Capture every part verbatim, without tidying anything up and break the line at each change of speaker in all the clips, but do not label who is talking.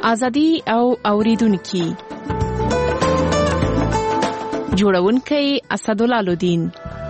ازادي او اوریدونکو جوړونکي اسدالله الدین.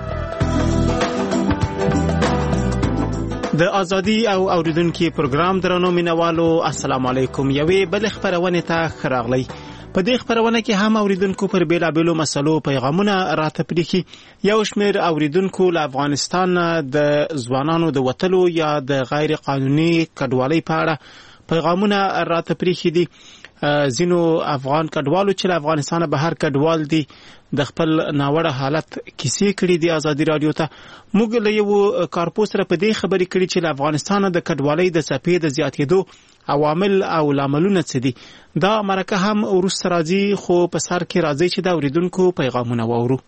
د ازادي او اوریدونکو پروګرام درنو مینوالو السلام علیکم. یوې بل خبرونه ته خراغلی. په دې خبرونه کې هم اوریدونکو پر بیلابیلو مسلو پیغامونه راته پریخي. یو شمېر اوریدونکو له افغانستان د ځوانانو د وټلو یا د غیر قانوني کډوالۍ په اړه پیغامونه راته پریخي دي. زینو افغان کډوالو چې له افغانستان بهر کډوال دي د خپل ناوړه حالت کیسې کړي دي ازادي رادیو ته. موږ له یو کارپوس سره په دې خبرې کړي چې له افغانستان د کډوالۍ د څپې د زیاتېدو عوامل او لاملونه څه دي. دا مرکه هم وروسته راځي، خو په سر کې راځي چې دا اوریدونکو پیغامونه واورو.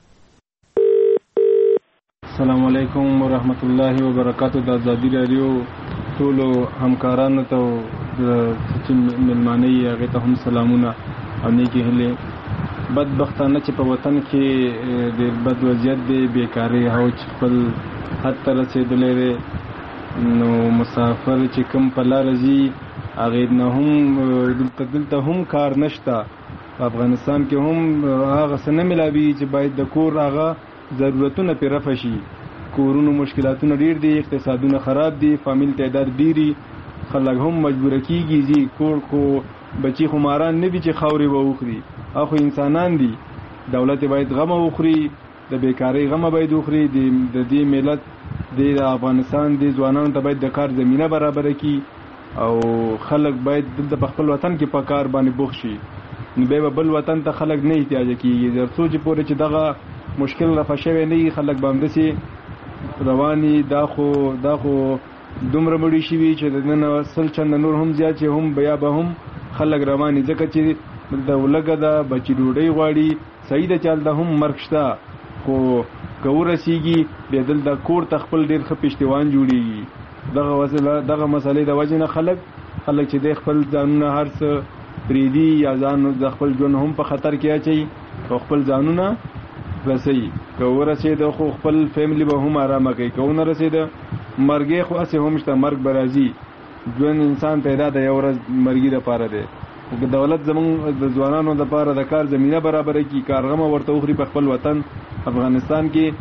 السلام علیکم ورحمت الله وبرکاتہ. د ازادي رادیو ټولو همکارانو ته چې ملمانه یې هغې ته هم سلامونه او نیکې هیلې. بدبختانه چې په وطن کې ډېر بد وضعیت دی، بیکاري حوج خپل حد ته رسېدلی دی. نو مسافر چې کوم په لاره ځي هغې نه هم دلته دلته هم کار نشته. په افغانستان کې هم هغه څه نه ملاوي چې باید د کور هغه ضرورتونه پرې رفع شي. کورونو مشکلاتونه ډیر دي، اقتصادونه خراب دي، فامیل تعداد ډیری، خلک هم مجبور کیږي چې کور کو بچي خو ماران نه دي چې خاورې به وخوري، اخو انسانان دي. دولت باید غم وخوري، د بیکاری غم باید وخوري. د دې ملت د افغانستان د ځوانانو ته باید د کار زمینه برابر کړي او خلک باید د خپل وطن کې په کار باندې بوخت شي. نو به بل وطن ته خلک نه احتیاج کیږي. تر څو چې پورې چې دغه مشکل رفع شوی نه خلک به همداسې رواني. دا خو دا خو دومره مړي شوي چې د نن سل چنده نور هم زیات چې هم بیا به هم خلک رواني، ځکه چې د ولګه ده بچي ډوډۍ غواړي. صحیح ده چې هلته هم مرګ شته، خو که ورسېږي بیا دلته کور ته خپل ډېر ښه پشتوان جوړېږي. دغه وسله دغه مسئلې د وجې نه خلک خلک چې د خپل ځانونه هر څه پرېږدي یا ځان د خپل ژوند هم په خطر کې اچوي او خپل ځانونه رسوي. که ورسېده خو خپل فیملی به هم آرامه کوي، که ونه رسېده مرګې خو هسې هم شته، مرګ به راځي. ژوند انسان پیدا د یو ورځ مرګي لپاره دی. که دولت زمونږ د ځوانانو لپاره د کار زمینه برابره کړي، کارغمه ورته وخوري په خپل وطن افغانستان کې.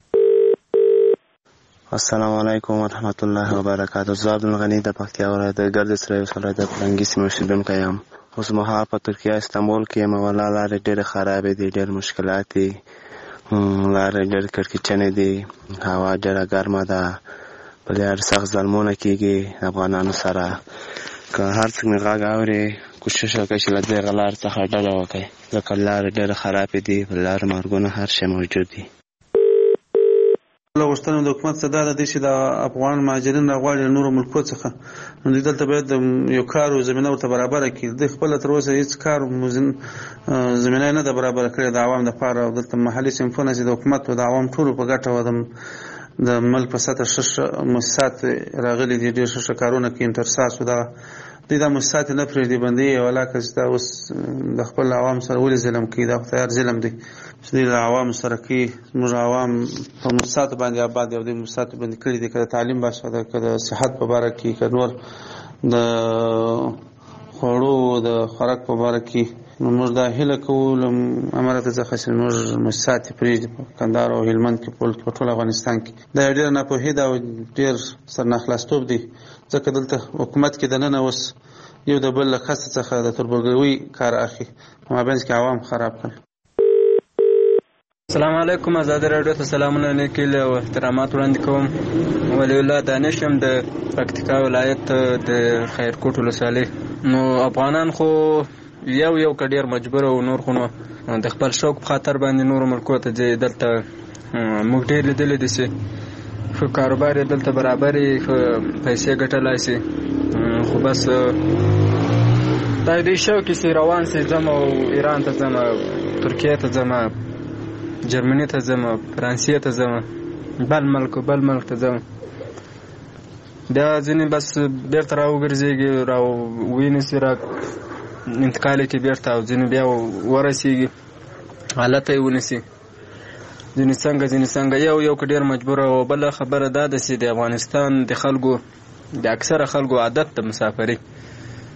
السلام علیکم ورحمت الله وبرکاتہ. زه عبدالغني د پکتیا ولایت د ګردیز سره سره د فرنګي سیمې اوسېدونکی یم. اوس مهال په ترکیه استانبول کې یم. ولا لارې ډېرې خرابې دي، ډېر مشکلات دي، لارې ډېر کړکېچنې دي، هوا ډېره ګرمه ده، په لارې سخت ظلمونه کېږي افغانانو سره. که هر څوک مې غږ اوري کوشش وکړئ چې له دغه لارې څخه ډډه وکړئ، ځکه لارې ډېرې خرابې دي، په لارې مرګونه هر شی موجود دي.
له غوښتنو د حکومت څخه دا ده چې د افغان مهاجرین راغواړي له نورو ملکو څخه، نو دوی دلته باید یو کار او زمینه ورته برابره کړي. دوی خپله تر اوسه هېڅ کار زمینه یې نه ده برابره کړې د عوام دپاره. او دلته محلي صنفونه چې د حکومت او د عوام ټولو په ګټه وه، د ملک په سطح ښه مؤسسات راغلي دي، ډېر ښه ښه کارونه کوي. انترساس و دغه دوی دا مؤسسات یې نه پرېږدي، بندوي یې. ولاکه چې دا اوس د خپل عوام سره ولې ظلم کوي؟ دا خو تیار ظلم دی چې دوی له عوامو سره کوي. زموږ عوام په مؤسساتو باندې آباد دي او دوی مؤسساتو باندې کړي دي، که د تعلیم بحث ده، که د صحت په باره کې، که نور د خوړو د خوراک په باره کې. نو موږ دا هیله کوو له امارته څخه چې موږ مؤسسات یې پرېږدي په کندهار او هلمند کې، په ټول افغانستان کې. دا یو ډېره ناپوهي ده او ډېر سرناخلاصتوب دی، ځکه دلته حکومت کې دننه اوس یو د بل له کسه څخه د تربورګلوۍ کار اخلي، په مابینځ کې عوام خراب کړل.
السلام علیکم. ازادي راډیو ته سلامونه نیکې او احترامات وړاندې کوم. ولی الله دانش یم د پکتیکا ولایت د خیرکوټ ولسوالۍ. نو افغانان خو یو یو که ډېر مجبور او نور خو نو د خپل شوق په خاطر باندې نورو ملکو ته ځي. دلته موږ ډېر لیدلي دي چې ښه کاروبار یې دلته برابر یې، ښه پیسې ګټلی شي، خو بس دا دوی شوق یې چې روان شي، ځم او ایران ته ځم، ترکیې ته ځم، جرمني ته ځم، فرانسې ته ځم، بل ملک بل ملک ته ځم. بیا ځینې بس بېرته را وګرځېږي، را وینیسي، را انتقال یې کړي بېرته، او ځینې بیا ورسېږي حالت یې ونیسي. ځینې څنګه ځینې څنګه یو یو که ډېر مجبوره. او بله خبره دا ده چې د افغانستان د خلکو د اکثره خلکو عادت د مسافرۍ،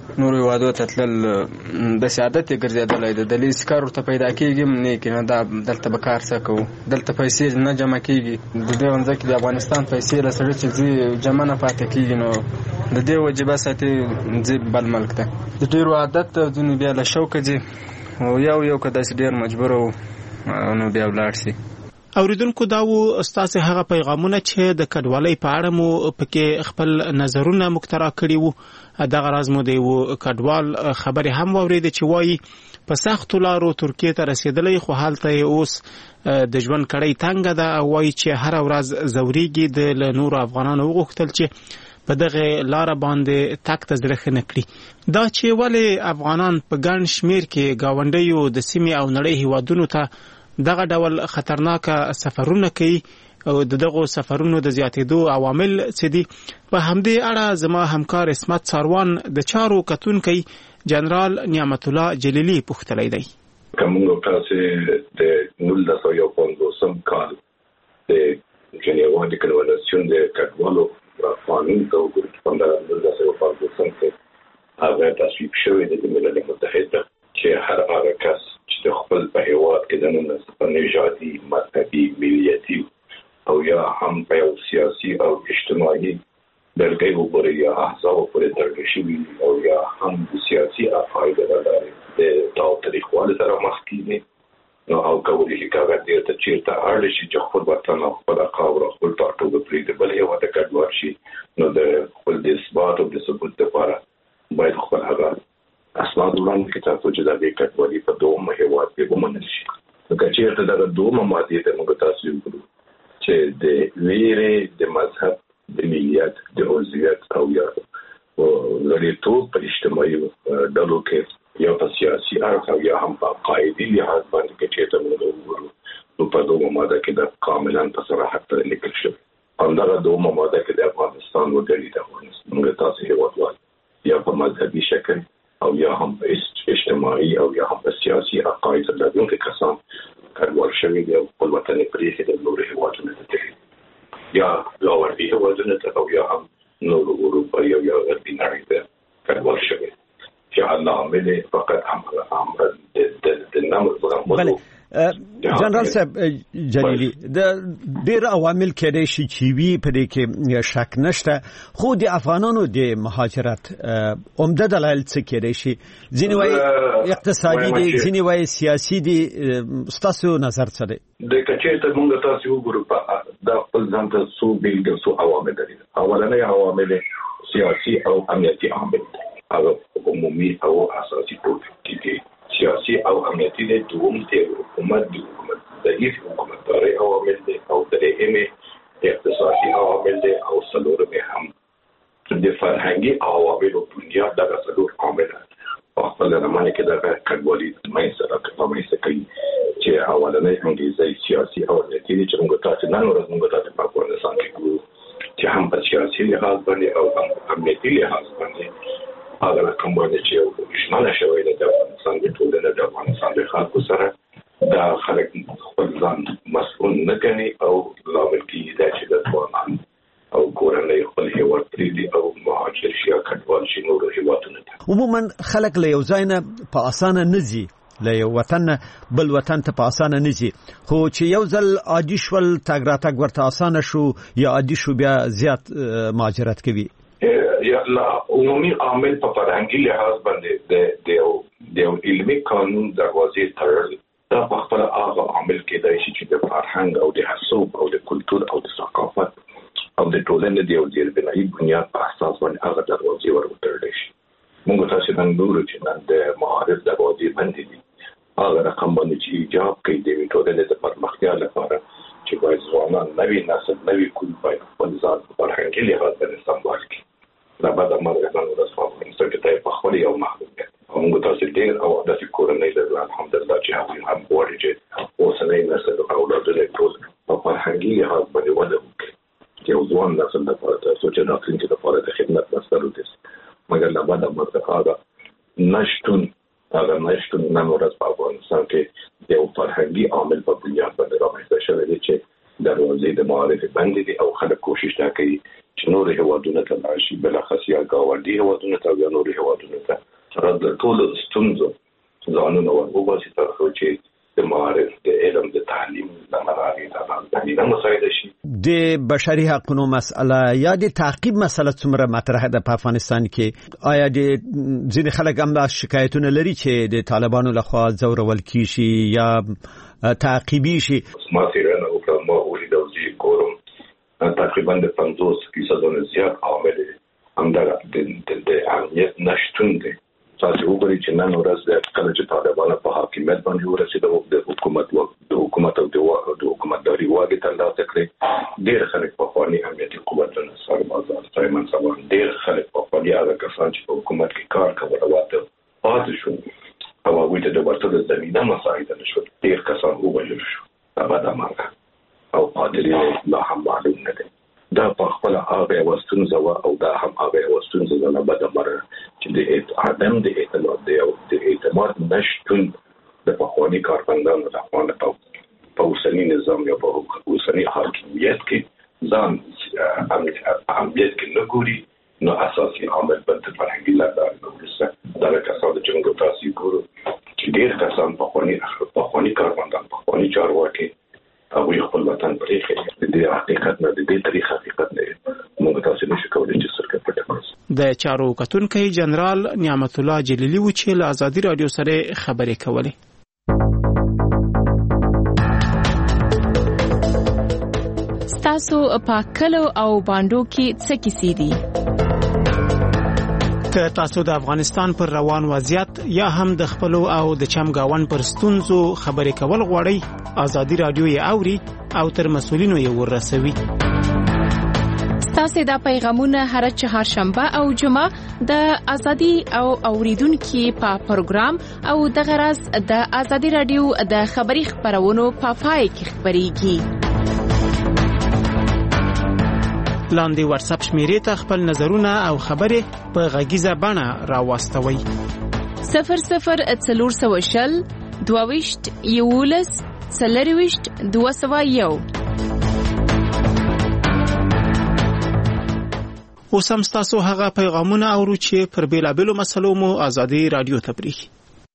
نور هیوادو ته تلل د سعادت یې ګرځېدلی دی. د لیز کار ورته پیدا کېږي هم نه کېږي، دا دلته به کار څه کوو، دلته پیسې نه جمع کېږي. د دې ونځه کې د افغانستان پیسې له سړي چې ځي جمع نه پاتې کېږي، نو د دې وجبه ساتي ځي بل ملک ته. د ډېرو عادت ځینې بیا له شوقه ځي او یو یو که داسې ډېر مجبور وو نو بیا ولاړ شي.
اوریدونکو دا و ستاسو هغه پیغامونه چې د کډوالۍ په اړه مو پکې خپل نظرونه مخترع کړي وو. دغه راز مو دی و کډوال خبرې هم واورېدې چې وایي په سختو لارو ترکیې ته رسېدلی، خو هلته یې اوس د ژوند کړۍ تنګه ده او وایي چې هره ورځ ځورېږي. د له نورو افغانانو وغوښتل چې په دغه لاره باندې تک ته زړه ښه نه کړي. دا چې ولې افغانان په ګڼ شمېر کې ګاونډیو د سیمې او نړۍ هیوادونو ته دغه ډول خطرناکه سفرونه کوي او دغه سفرونو د زیاتېدو عوامل څه دي، په همدې اړه زما همکار اسمت ساروان د چارو کتونکی جنرال نعمت الله جلیلی پوښتلی دی.
کومو تاسو د نولس سوه پنځوسم کال د جنیوا د کنوانسیون د کډوالو قانون ته وګورئ، په نولس سوه پنځوسم کې هغه تصویب شوی دی د ملل متحد چې هر هغه کس چې د خپل په هیواد کې د نن نژادي، مذهبي، ملیتي او یا هم په یو سیاسي او اجتماعي دلګۍ وګورئ یا احزاب پورې تړل شوي او یا هم د سیاسي عقایدو له لارې د تاوتریخوالي سره مخ کېږي، نو او کولی شي هغه دې ته چیرته اړ شي چې خپل وطن او خپل خاوره خپل ټاټوبه پرېږدي بل هېواد ته کډوال شي، نو د خپل د اثبات او د ثبوت لپاره باید خپل هغه اسناد وړاندې کړي ترڅو چې د دې کډوالي په دوهم هېواد کې ومنل شي. که چیرته دغه دوهمه مادې ته موږ تاسو وګورو چې د ویرې، د مذهب، د ملیت، د عضویت او یا لړیتوب په اجتماعي ډلو کې یا په سیاسي اړخ او یا هم په عقایدي لحاظ باندې کې چیرته موږ وګورو، نو په دوهمه ماده کې د کاملا په صراحت سره لیکل شوی. همدغه دوهمه ماده کې د افغانستان وګړي د افغانستان موږ تاسو هېوادوال یا په مذهبي شکل او یا هم په اجتماعي او یا هم په سیاسي عقاید لرونکي کسان کډوال شوي دي او خپل وطن یې پرېښی د نورو هېوادونو ته تللي یا ګاونډي هېوادونو ته او یا هم نورو اروپایي او یا غربي نړۍ ته کډوال شوي چې حل عامل یې فقط همغه د نامه زغملو.
جنرال صاحب جلیلی، د ډېر عوامل کېدای شي چې وي په دې کې شک نشته، خو د افغانانو د مهاجرت عمده دلایل څه کېدای شي؟ ځینې وایي اقتصادي دي، ځینې وایي سیاسي دي، ستاسو نظر څه دی؟
د کچې ته موږ تاسو وګورو دا خپل ځان ته څو بېلګې څو عوامل لري. اولنی عوامل سیاسي او امنیتي عامل دي، هغه عمومي او اساسي ټول دي. سیاسي او امنیتي دي، دوم دی حکومت دی، حکومت ضعیف حکومتداري عوامل دي، او درېیمې اقتصادي عوامل دي، او څلورمې هم د فرهنګي عواملو بنیاد دغه څلور عوامل په خپل زمانه کې دغه کډوالي منځته رامنځته کوي چې اولنی انګریزي سیاسي او امنیتي دي چې موږ تاسو نن ورځ موږ تاسو په افغانستان کې ګورو چې هم په سیاسي لحاظ باندې او هم امنیتي لحاظ باندې هغه رقم باندې چې ژمنه شوې ده د افغانستان د ټولنې د افغانستان د خلکو سره دا خلک خپل ځان مسؤل نه ګڼي او لامل کېږي دا چې د افغانان او کورنۍ خپل هېواد پرېږدي او مهاجر شي یا کډوال شي نورو هېوادونو ته.
عموما خلک له یو ځای نه په اسانه نه ځي، له یو وطن بل وطن ته په اسانه نه ځي، خو چې یو ځل عادي شول تګ راتګ ورته اسانه شو یا عادي شو بیا زیات مهاجرت کوي.
یا لا عمومي عامل په فرهنګي لحاظ باندې د یو علمي قانون دروازې تړل دا په خپل هغه عامل کېدای شي چې د فرهنګ او د حسوب او د کلتور او د ثقافت او د ټولنې د یو زیربنایي بنیاد په اساس باندې هغه دروازې ور وتړل شي. موږ تاسو نن ګورو چې نن د معارف دروازې بندې دي، هغه رقم باندې چې ایجاب کوي د ټولنې د پرمختیا لپاره چې باید ځوانان نوي نسل نوي کول باید خپل ځان په فرهنګي لحاظ باندې سمبال کړي. دا بعد مرګ نن ورځ په افغانستان کې په خپل یو محدودیت موږ تاسو ډېر او داسې کورنۍ لرو الحمدلله چې هغوی هم غواړي چې اوسنی نسل او اولادونه ټول په فرهنګي لحاظ باندې وده وکړي چې یو ځوان نسل لپاره تاسو چې راتلونکي لپاره د خدمت مسؤل دي. مګر له بعده مرګ هغه نشتون هغه نشتون نن ورځ په افغانستان کې یو فرهنګي عامل په بنیاد باندې رامنځته شوی دی چې دروازې د معارف بندې دي او خلک کوشش دا کوي چې نور هیوادونه ته لاړ شي، بلخص یا ګاونډي هیوادونه ته یا نور هیوادونه ته سره د ټولو ستونزو ځانونه ورغوباسي تر څو چې د معارف د علم د تعلیم د منابع د تعلیم مسایل شي.
د بشري حقوقو مسأله یا د تعقیب مسله څومره مطرح ده په افغانستان کې؟ آیا د ځینې خلک هم د شکایتونه لري چې د طالبانو لخوا ځورول کیږي یا تعقیبي شي؟
ما تیرانه وکړه، ما ولید او زی کورم تقریبا د پنځوس فیصد نه زیات عامل همدغه د امنیت نشتون دی. تاسو وګورئ چې نن ورځ د کله چې طالبان په حاکمیت باندې ورسېدل، د حکومت د حکومت او د حکومتداري واګې ترلاسه کړې، ډېر خلک په خواني امنیتي قوتونو سربازان سایمن سامان ډېر خلک په خواني هغه کسان چې په حکومت کې کار کول واته پاتې شو او هغوی ته د ورته زمینه مساعده نشو، ډېر کسان ووژل شو، هغه د مرګ او پادري لا هم معلوم نه دی. دا په خپل هغه وستونزه او دا هم هغه وستونزه نه بده مره چې د عدم د اعتماد دی او د اعتماد نشتون د پخواني کارمندانو د خوانه په اوسني نظام یا په اوسني حاکمیت کې ځان امنیت کې نه ګوري، نو اساسي عامل بل فرهنګي لاره نورسته دا کسان د جنګ تاسو ګورو چې ډېر کسان پخواني پخواني کارمندان پخواني چارواکي هغوی خپل وطن پرېښی، د دې حقیقت نه د دې تاریخ حقیقت نه موږ تاسو نشو کولی چې سرکه پټه کړو. د
چارو کتونکي جنرال نعمت الله جلیلی و چې له ازادي رادیو سره خبرې کولې.
ستاسو په کلو او باندو کې څه کیسې دي؟
که تاسو د افغانستان پر روان وضعیت یا هم د خپل او د چمګاون پر ستونزو خبرې کول غواړئ، ازادي رادیو یې اوري او تر مسولینو یې ورسوي.
ستاسو د پیغامونه هر چهارشنبه او جمعه د ازادي او اوریدونکو په پروګرام او د غرض د ازادي رادیو د خبري خبرونو په پای کې خبريږي. لاندې واتس اپ شمیرې ته خپل نظرونه او خبرې په غږیزه بڼه راوستوي. صفر صفر څلور سوه شل دوه ویشت یولس څلور ویشت دوه سوه یو.
اوس هم ستاسو هغه پیغامونه اورو چې پر بیلابیلو مسلو مو ازادي رادیو ته پریږي.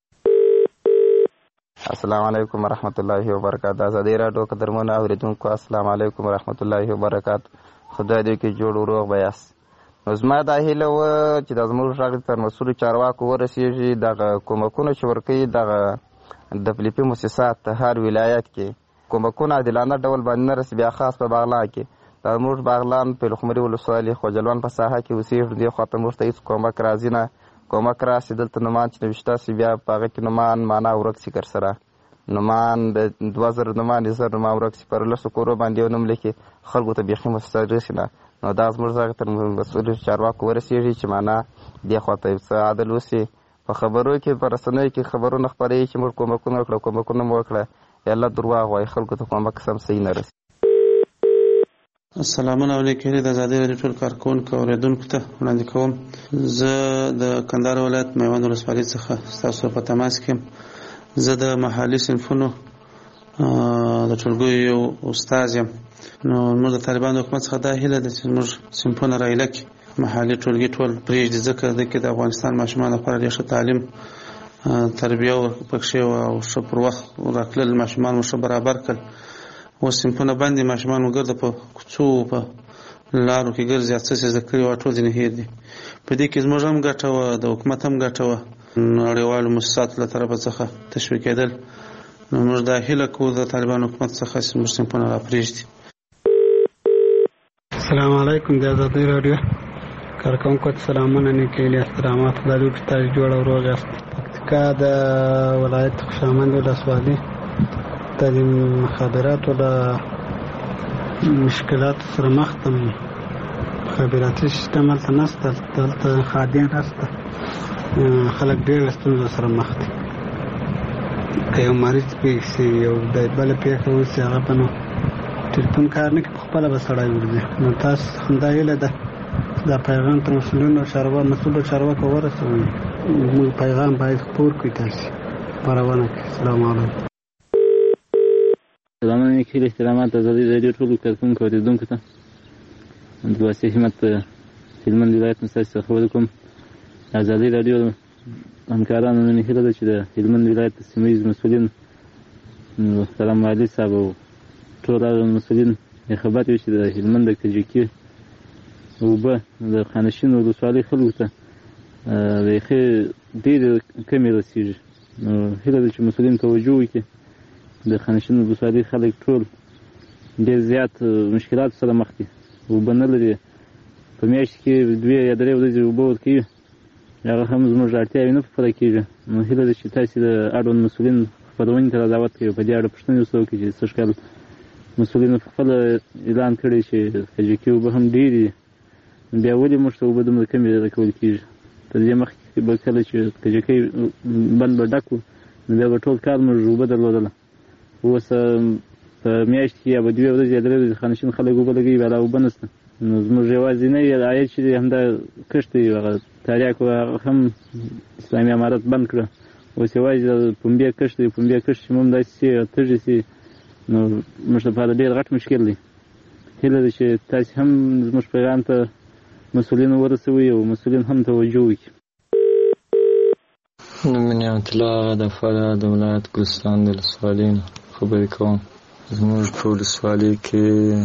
السلام علیکم ورحمت الله وبرکاته. ازادي رادیو قدرمنو اوریدونکو السلام علیکم ورحمت الله وبرکاته. خدای دې کې جوړ وروغ بیاس. نو زما دا هیله و چې د زموږ غږ تر مسؤل چارواکو ورسیږي، دغه کومکونه چې ورکوي دغه د فلیپي مؤسسات هر ولایت کې کومکونه عادلانه ډول باندې نه رسي. بیا خاص په باغلان کې د زموږ باغلان په لخمري ولسوالۍ خوجلوان په ساحه کې اوسېږي، دې خواته موږ ته هېڅ کومک راځي نه. کومک راسي دلته نومان چې نوشته سي بیا په هغه کې نومان معنا ورک سي کر سره نومان د دوه زره نومان د زر نومان ورک سي پر لسو کورو باندې یو نوم لیکي خلکو ته بیخي مستر رسي نه. نو دا زموږ غږ تر مسؤل چارواکو ورسېږي چې معنا دې خواته څه عدل وسي. په خبرو کې په رسنیو کې خبرونه خپروي چې موږ کومکونه وکړو کومکونه مو وکړه، یاله درواغ وایي، خلکو ته کومک سم صحیح نه رسي.
السلام علیکم. د ازادي رادیو ټول کارکونکو اوریدونکو ته وړاندې کوم، زه د کندهار ولایت میوند ولسوالۍ څخه ستاسو په تماس کې. زه د محلي صنفونو د ټولګیو یو استاد یم. نو موږ د طالبانو حکومت څخه دا هیله ده چې موږ صنفونه رایله کړي، محلي ټولګي ټول پرېږدي، ځکه دلته د افغانستان ماشومان لپاره ډېر ښه تعلیم تربیه پکښې او ښه پر وخت راتلل، ماشومان مو ښه برابر کړل. اوس صنفونه بند دي، ماشومان مو ګرده په کوڅو په لارو کې ګرځي، څه څه زده کړي وه ټول ځینې هېر دي. په دې کې زموږ هم ګټه وه، د حکومت هم ګټه وه، نړیوالو مؤسساتو له طرفه څخه تشویقېدل. نو موږ دا هیله کوو د طالبانو حکومت څخه چې موږ صنفونه راپرېږدي.
السلام علیکم. د ازادي رادیو کارکونکو ته سلامونه، نیکې هیلې، احترامات. خدای دې وکړي تاسو جوړ او روغ یاست. پکتیکا د ولایت خوشامند ولسوالۍ د مخابراتو له مشکلاتو سره مخ یم. مخابراتي سیستم هلته نشته، دلته خادم نشته، خلک ډېر ستونزو سره مخ دي. که یو مریض پېښ شي، یو د بله پېښه وشي، هغه به نو ټلیفون کار نه کوي، پخپله به سړی ورځي. نو تاسو همدا هیله ده دا پیغام تر مسؤلینو چاروا مسؤلو چارواکو ورسوئ. موږ پیغام باید خپور کړئ، تاسو خپرونه کړئ. السلام علیکم.
سلامونه نیک هیلې احترامات ازادي راډیو ټولو کارکوونکو اورېدونکو ته د واسطې همت هلمند ولایت نه ستاسو څخه خبرې کوم. ازادي راډیو همکارانو نن هیله ده چې د هلمند ولایت د سیمه ییز مسؤلین محترم والي صاحب او ټول هغه مسؤلین خبر وي چې د هلمند د کجکي اوبه د خانشین ولسوالۍ خلکو ته بیخي ډېرې کمې رسېږي. نو هیله ده چې مسؤلین توجه وکړي. د خانشین ولسوالۍ خلک ټول ډېر زیات مشکلات سره مخ دي. اوبه نه لري، په میاشت کې دوې یا درې ورځې اوبه ورکوي، هغه هم زموږ اړتیاوې نه پوره کېږي. نو هیله ده چې تاسې د اړوند مسؤلین خپرونې ته را دعوت کوي، په دې اړه پوښتنې ورسره وکړي چې سږ کال مسؤلینو پخپله اعلان کړی چې کجکي اوبه هم ډېرې دي، بیا ولې موږ ته اوبه دومره کمې راکول کېږي؟ تر دې مخکې به کله چې کجکي بند به ډک وو نو بیا به ټول کال موږ اوبه درلودله. اوس په میاشت کې یا به دوې ورځې یا درې ورځې خانشین خلک اوبه لګوي، بیا لا اوبه نشته. نو زموږ یوازینی عاید چې دی همدا کښت دی، هغه تریاکو هغه هم اسلامي امارت بند کړه. اوس یوازې د پنبې کښت دی، پنبې کښت چې موږ داسې سي تږي سي، نو موږ لپاره ډېر غټ مشکل دی. هیله ده چې تاسې هم زموږ پیغام ته مسؤلین ورسوي او مسؤلین هم توجه وکړي.
نوم مې نعمت الله د فراه د ولایت ګلستان د ولسوالۍ نه خبرې کوم. زموږ په ولسوالۍ کې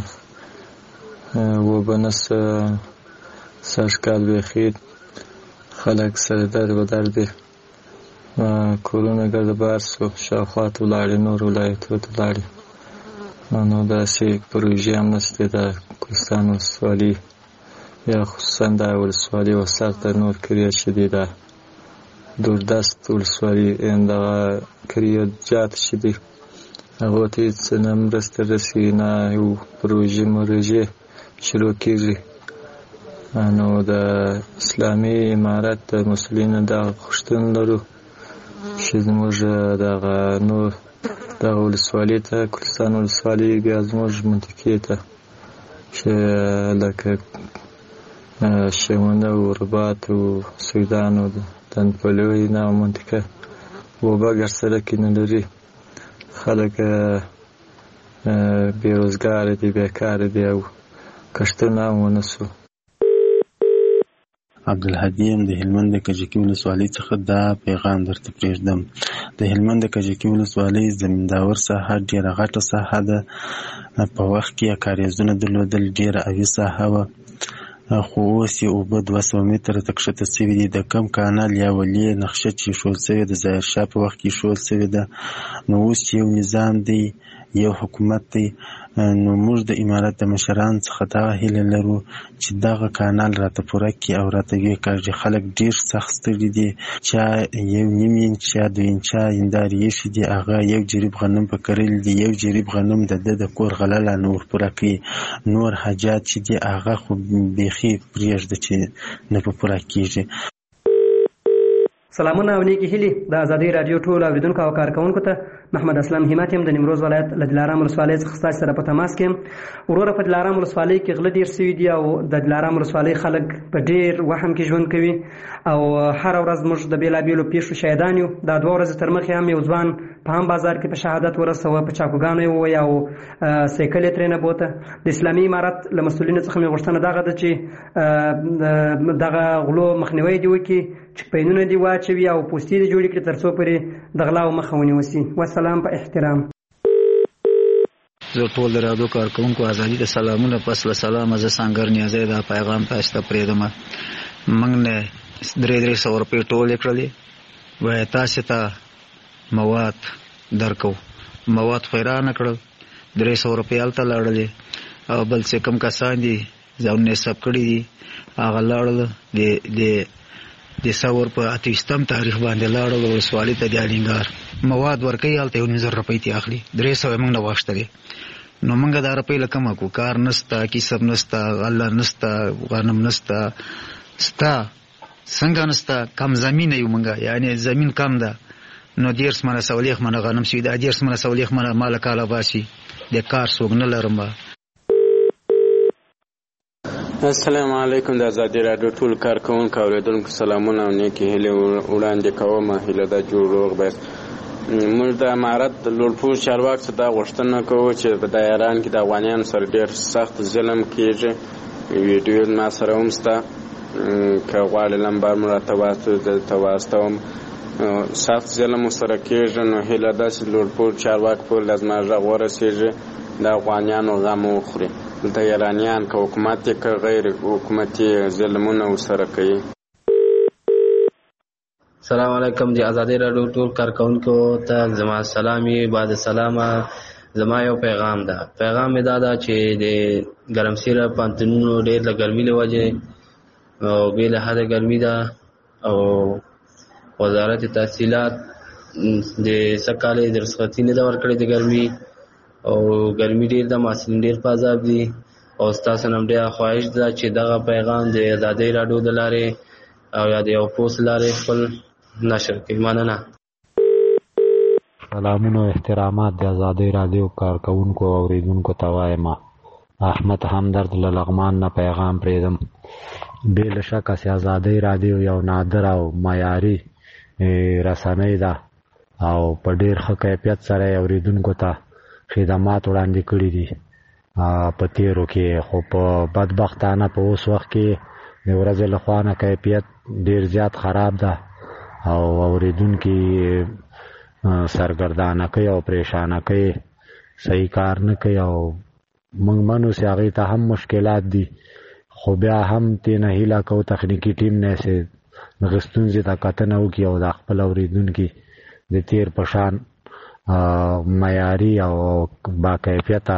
اوبه نشته، سږ کال بیخي خلک سره در بدر دي، کورونه ګرد بار سو، شاوخوا ته ولاړې، نور ولایتونو ته ولاړې. نو داسې پروژې هم نشته د ګلستان ولسوالۍ یا خصوصا د ولسوالۍ وسط د نور کریه چې دي د دوردست ولسوالۍ دغه کریه جات چې دي هغو ته هېڅ نه مرسته رسي، نه یو پروژې مرژې شروع کېږي. نو د اسلامي امارت د مسؤلینو دغه غوښتنه لرو چې زموږ دغه نور دغه ولسوالۍ ته ګلستان ولسوالۍ بیا زموږ منطقې ته چې لکه شمونه او رباط او سیدان او دنپلوی نه منطقه اوبه ګر سړکې نه لري، خلک بېروزګاره دي، بیکاره دي او کښتونه هم ونه سو.
عبدالهادي یم د هلمند د کجکي ولسوالۍ څخه دا پیغام درته پرېږدم. د هلمند د کجکي ولسوالۍ زمینداور ساحه ډېره غټه ساحه ده. په وخت کې یې کاریزونه درلودل، ډېره اوي ساحه وه، خو اوس یې اوبه دوه سوه متره ته کښته سوي دي. د کم کانال یا ولې نقشه چې ایښودل سوې د ظاهرشاه په وخت کې ایښودل سوې ده. نو اوس چې یو نظام دی، یو حکومت دی، نو موږ د امارت د مشرانو څخه دا هیله لرو چې دغه کانال راته پوره کړي او راته ویې کاږي. خلک ډېر سخت ستړي دي، چا یو نیم انچ یا دوه انچه هندارې ایښي دي، هغه یو جریب غنم په کرلي دي، یو جریب غنم د ده د کور غله لا نه ورپوره کوي. نور حاجات چې دي هغه خو بیخي پرېږده چې نه په پوره کېږي.
سلامونه او نیکې هیلې د ازادۍ راډیو ټولو اورېدونکو او کارکوونکو ته. محمد اسلام همت یم د نیمروز ولایت له دلارام ولسوالۍ څخه ستاسو سره په تماس کې یم. وروره په دلارام ولسوالۍ کې غله ډېر سوي دي او د دلارام ولسوالۍ خلک په ډېر وهم کې ژوند کوي او هره ورځ موږ د بېلابېلو پیښو شاهدان یو. دا دوه ورځې تر مخکې هم یو ځوان په هم بازار کې په شهادت ورسوه، په چاقوګانو یې وویه او سایکل یې ترېنه بوته. د اسلامي امارت له مسؤلینو څخه مې غوښتنه دغه ده چې دغه غلو مخنیوی دې وکړي، چکپینونه دې واچوي او پوستې دې جوړې کړي تر څو پورې د غلاو مخه ونیوسي. والسلام په احترام.
زه ټول د راډیو کارکوونکو ازادي ته سلامونه. پس له سلامه زه سانګر نیازی دا پیغام تاسو ته پرېږدم. موږ نه درې درې سوه روپۍ ټولې کړلې، وایي تاسې ته مواد درکو. مواد خو یې رانه کړل، درې سوه روپۍ هلته لاړلې او بل چې کوم کسان دي ځانونه یې ثبت کړي دي هغه لاړل د د ثور په اته ویشتم تاریخ باندې لاړل ولسوالۍ ته د الینګار. مواد ورکوي هلته یو نیم زر روپۍ ترې اخلي، درې سوه یې موږ نه واخیستلې. نو موږ دا روپۍ له کومه کړو؟ کار نشته، کسب نشته، غله نشته، غنم نشته، ستا څنګه نشته؟ کم زمینه یو موږ، یعنې زمین کم ده. نو دېرس منه سولیخ منه غنم سوي، دا دېرس منه سولیخ منه ماله کاله باسي، د کار څوک نه لرم.
السلام علیکم. د ازادي راډیو ټول کارکوونکو او اورېدونکو سلامونه او نیکې هیلې وړاندې کوم. هیله ده جوړ روغ باید.
موږ د امارت د لوړپوړو چارواکو څخه دا غوښتنه کوو چې په دا ایران کې د افغانانو سره ډېر سخت ظلم کېږي. ویډیو ما سره هم شته، که غواړې لمبر مو راته واستوم. سخت ظلم ورسره کېږي. نو هیله ده چې لوړپوړو چارواکو پورې له زما غږ ورسېږي، د افغانانو غم وخوري. دلته ایرانیان که حکومت یې که غیر حکومتي ظلمونه ورسره کوي.
السلام علیکم. د ازادي راډیو ټول کارکونکو ته زما سلامي. بعد سلامه زما یو پیغام ده. پیغام مې دا ده چې د ګرمسیره پانتونونو ډېر له ګرمي له وجې او بې له حده ګرمي ده او وزارت تحصیلات د سکالې د رخصتي نه ده ورکړې د ګرمي او ګرمي ډېر ده، محصلین ډېر په عذاب دي او ستاسو نه هم ډېره خواهش ده چې دغه پیغام د ازادي راډیو د لارې او یا د یو پوسټ لارې خپل نشر کړئ. مننه.
سلامونه او احترامات د ازادي راډیو کارکونکو او اوریدونکو ته وایم. احمد همدرد له لغمان نه پیغام پرېږدم. بې له شکه چې ازادي راډیو یو نادر او معیاري رسنۍ ده او په ډېر ښه کیفیت سره یې اوریدونکو ته خدمات وړاندې کړي دي په تېرو کې، خو په بدبختانه په اوس وخت کې د ورځې له خوا نه کیفیت ډېر زیات خراب ده او اوریدونکي سرګردانه کوي او پریشانه کوي، صحیح کار نه کوي او موږ منو چې هغې ته هم مشکلات دي، خو بیا هم ترې نه هیله کوو تخنیکي ټیم نه چې دغه ستونزې ته کتنه وکړي او د خپل اوریدونکي د تېر په شان معیاري او باکیفیته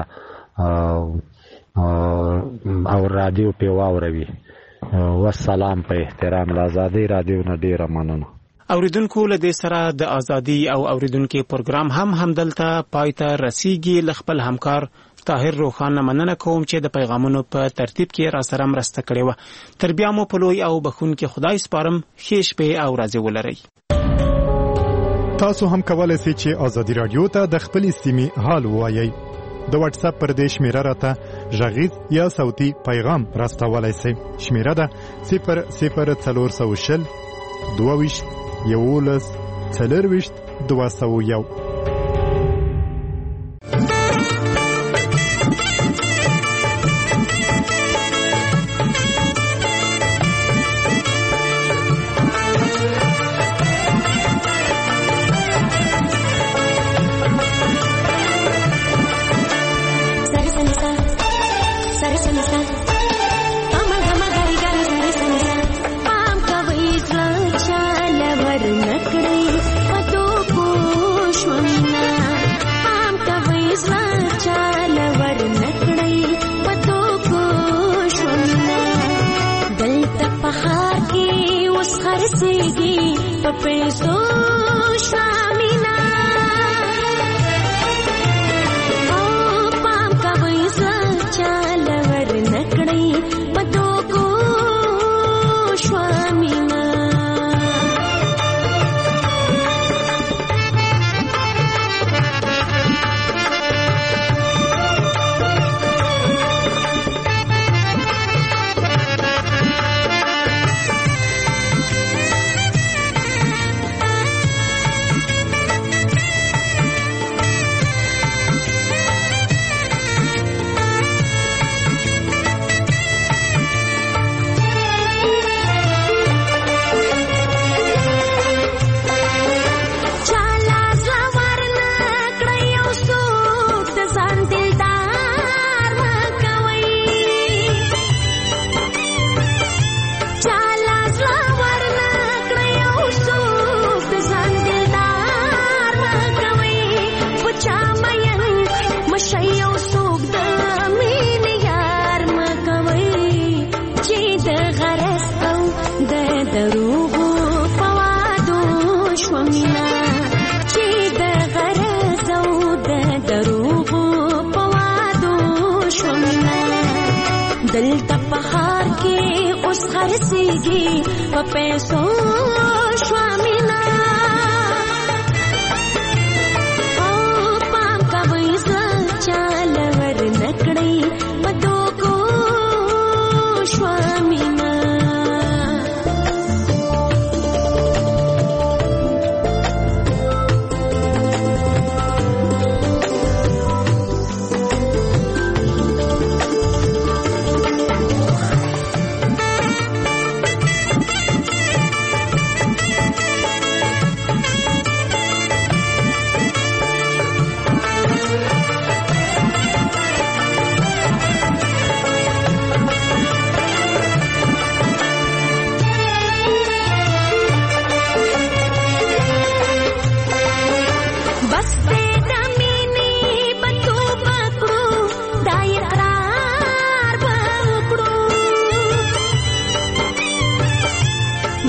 او رادیو پې واوروي. والسلام. په احترام له ازادي راډیو نه ډېره مننه.
اوریدونکو له دې سره د ازادي او اوریدونکو پروګرام هم همدلته پای ته رسیږي. له خپل همکار طاهر روخان مننه کوم چې د پیغامونو په ترتیب کې را سره مرسته کړې وه. تر بیا مو په لوی او بخښونکي خدای سپارم. ښې شپې او ورځې ولرئ.
تاسو هم کولای شئ چې ازادي راډیو ته د خپل سیمې حال ووایئ. د واتس اپ پر دې شمیره راته غږیز یا صوتي پیغام راستولای شئ. شمیره ده صفر صفر څلور سوه شل دوه ویشت یولس څلرویشت دوه سوه یو.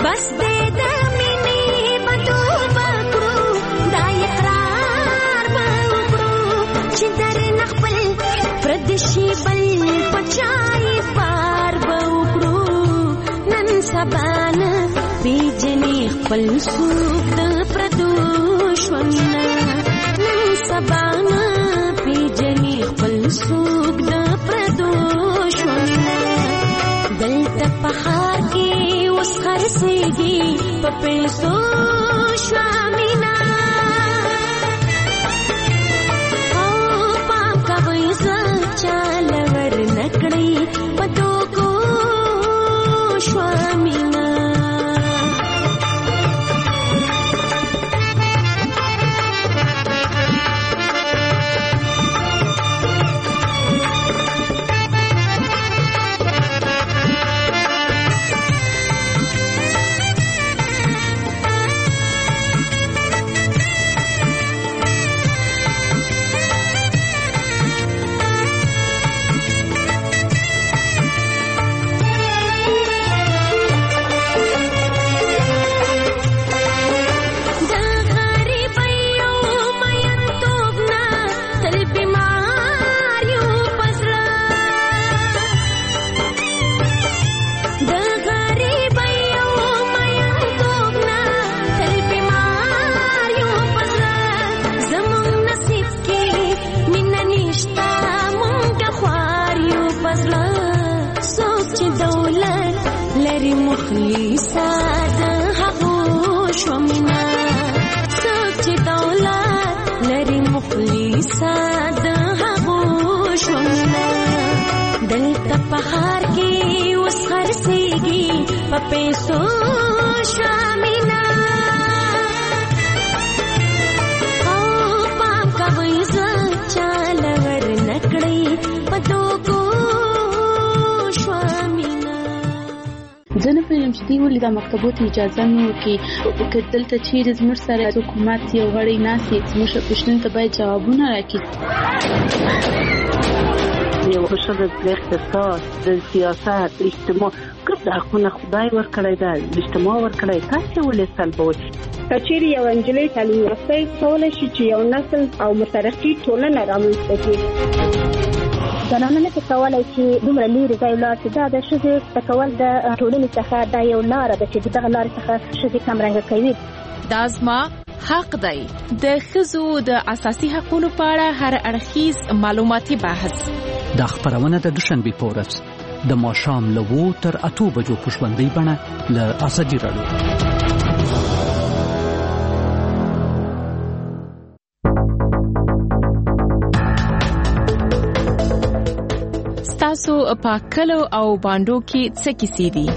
بس دې د مینې په توبه کړو دا اقرار به وکړو چې درنه خپل پردشي بل پچای پار به وکړو نن سبا نه پیژنې خپل څوک د پردو ژوندونه نن سبا نه پیژنې خپل څوک د پردو ژوندونه دلته په ښار کې اوس خرڅېږي په پیسو شوه مینه او پام کوئ زه چاله ورنه کړئ په توکو شوه مینه پیسو شامینا او پام کوي زه چاله ورنکړی پتو کو شامینا
ځنه پېژم چې دی ولې د مکتبونو اجازه نه ورکړي که دلته چیرې زموږ سره حکومت یو غړی ناست یې زموږ پوښتنو ته باید جوابونه راکړي
یو حشد د اقتصاد د سیاست اجتماع ګډ حقونه خدای ورکړی دا اجتماع ورکړی تاسو ولې سلبوي
کچېری یو انجلۍ تعلیم یافته کولای شي چې یو نسل او مترقي ټولنه رامنځته کړي
زنانه نه کولای شي دومره لري ځای لاړ چې دا د ښځې تکول د ټولنې څخه دا یو لار ده چې دغه لار څخه ښځې کمرنګه کوي
دا زما حق دی د ښځو د اساسي حقوقو په اړه هر اړخیز معلوماتي بحث
دا خبرونه د دوشنبه په ورځ د ماښام له اوو تر اتو بجو په ژوندۍ بڼه له ازادي راډیو
ستاسو په کلو او باندو کې څه کیسې دي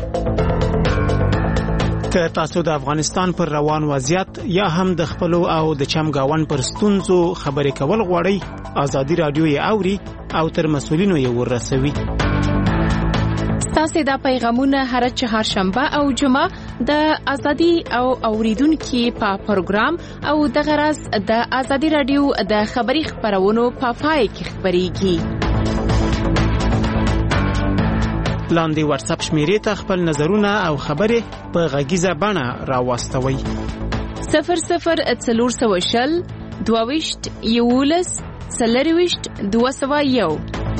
که تاسو د افغانستان پر روان وضعیت یا هم د خپل او د چمګاون پر ستونزو خبرې کول غواړئ ازادي راډیو یې اوري او تر مسولینو یې ورسوي
تاسو دا پیغامونه هر چهارشنبه او جمعه د ازادي او اوریدونکو په پروګرام او د غرض د ازادي راډیو د خبري خبرونو په پای کې خبريږي
لاندې واتس اپ شمیرې ته خپل نظرونه او خبرې په غږیزه بڼه راوستوي
صفر صفر څلور سوه شل دوه ویشت یولس څلور ویشت دوه سوه یو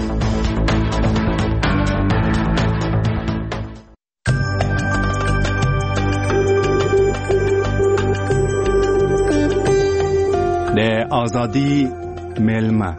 د ازادي ملما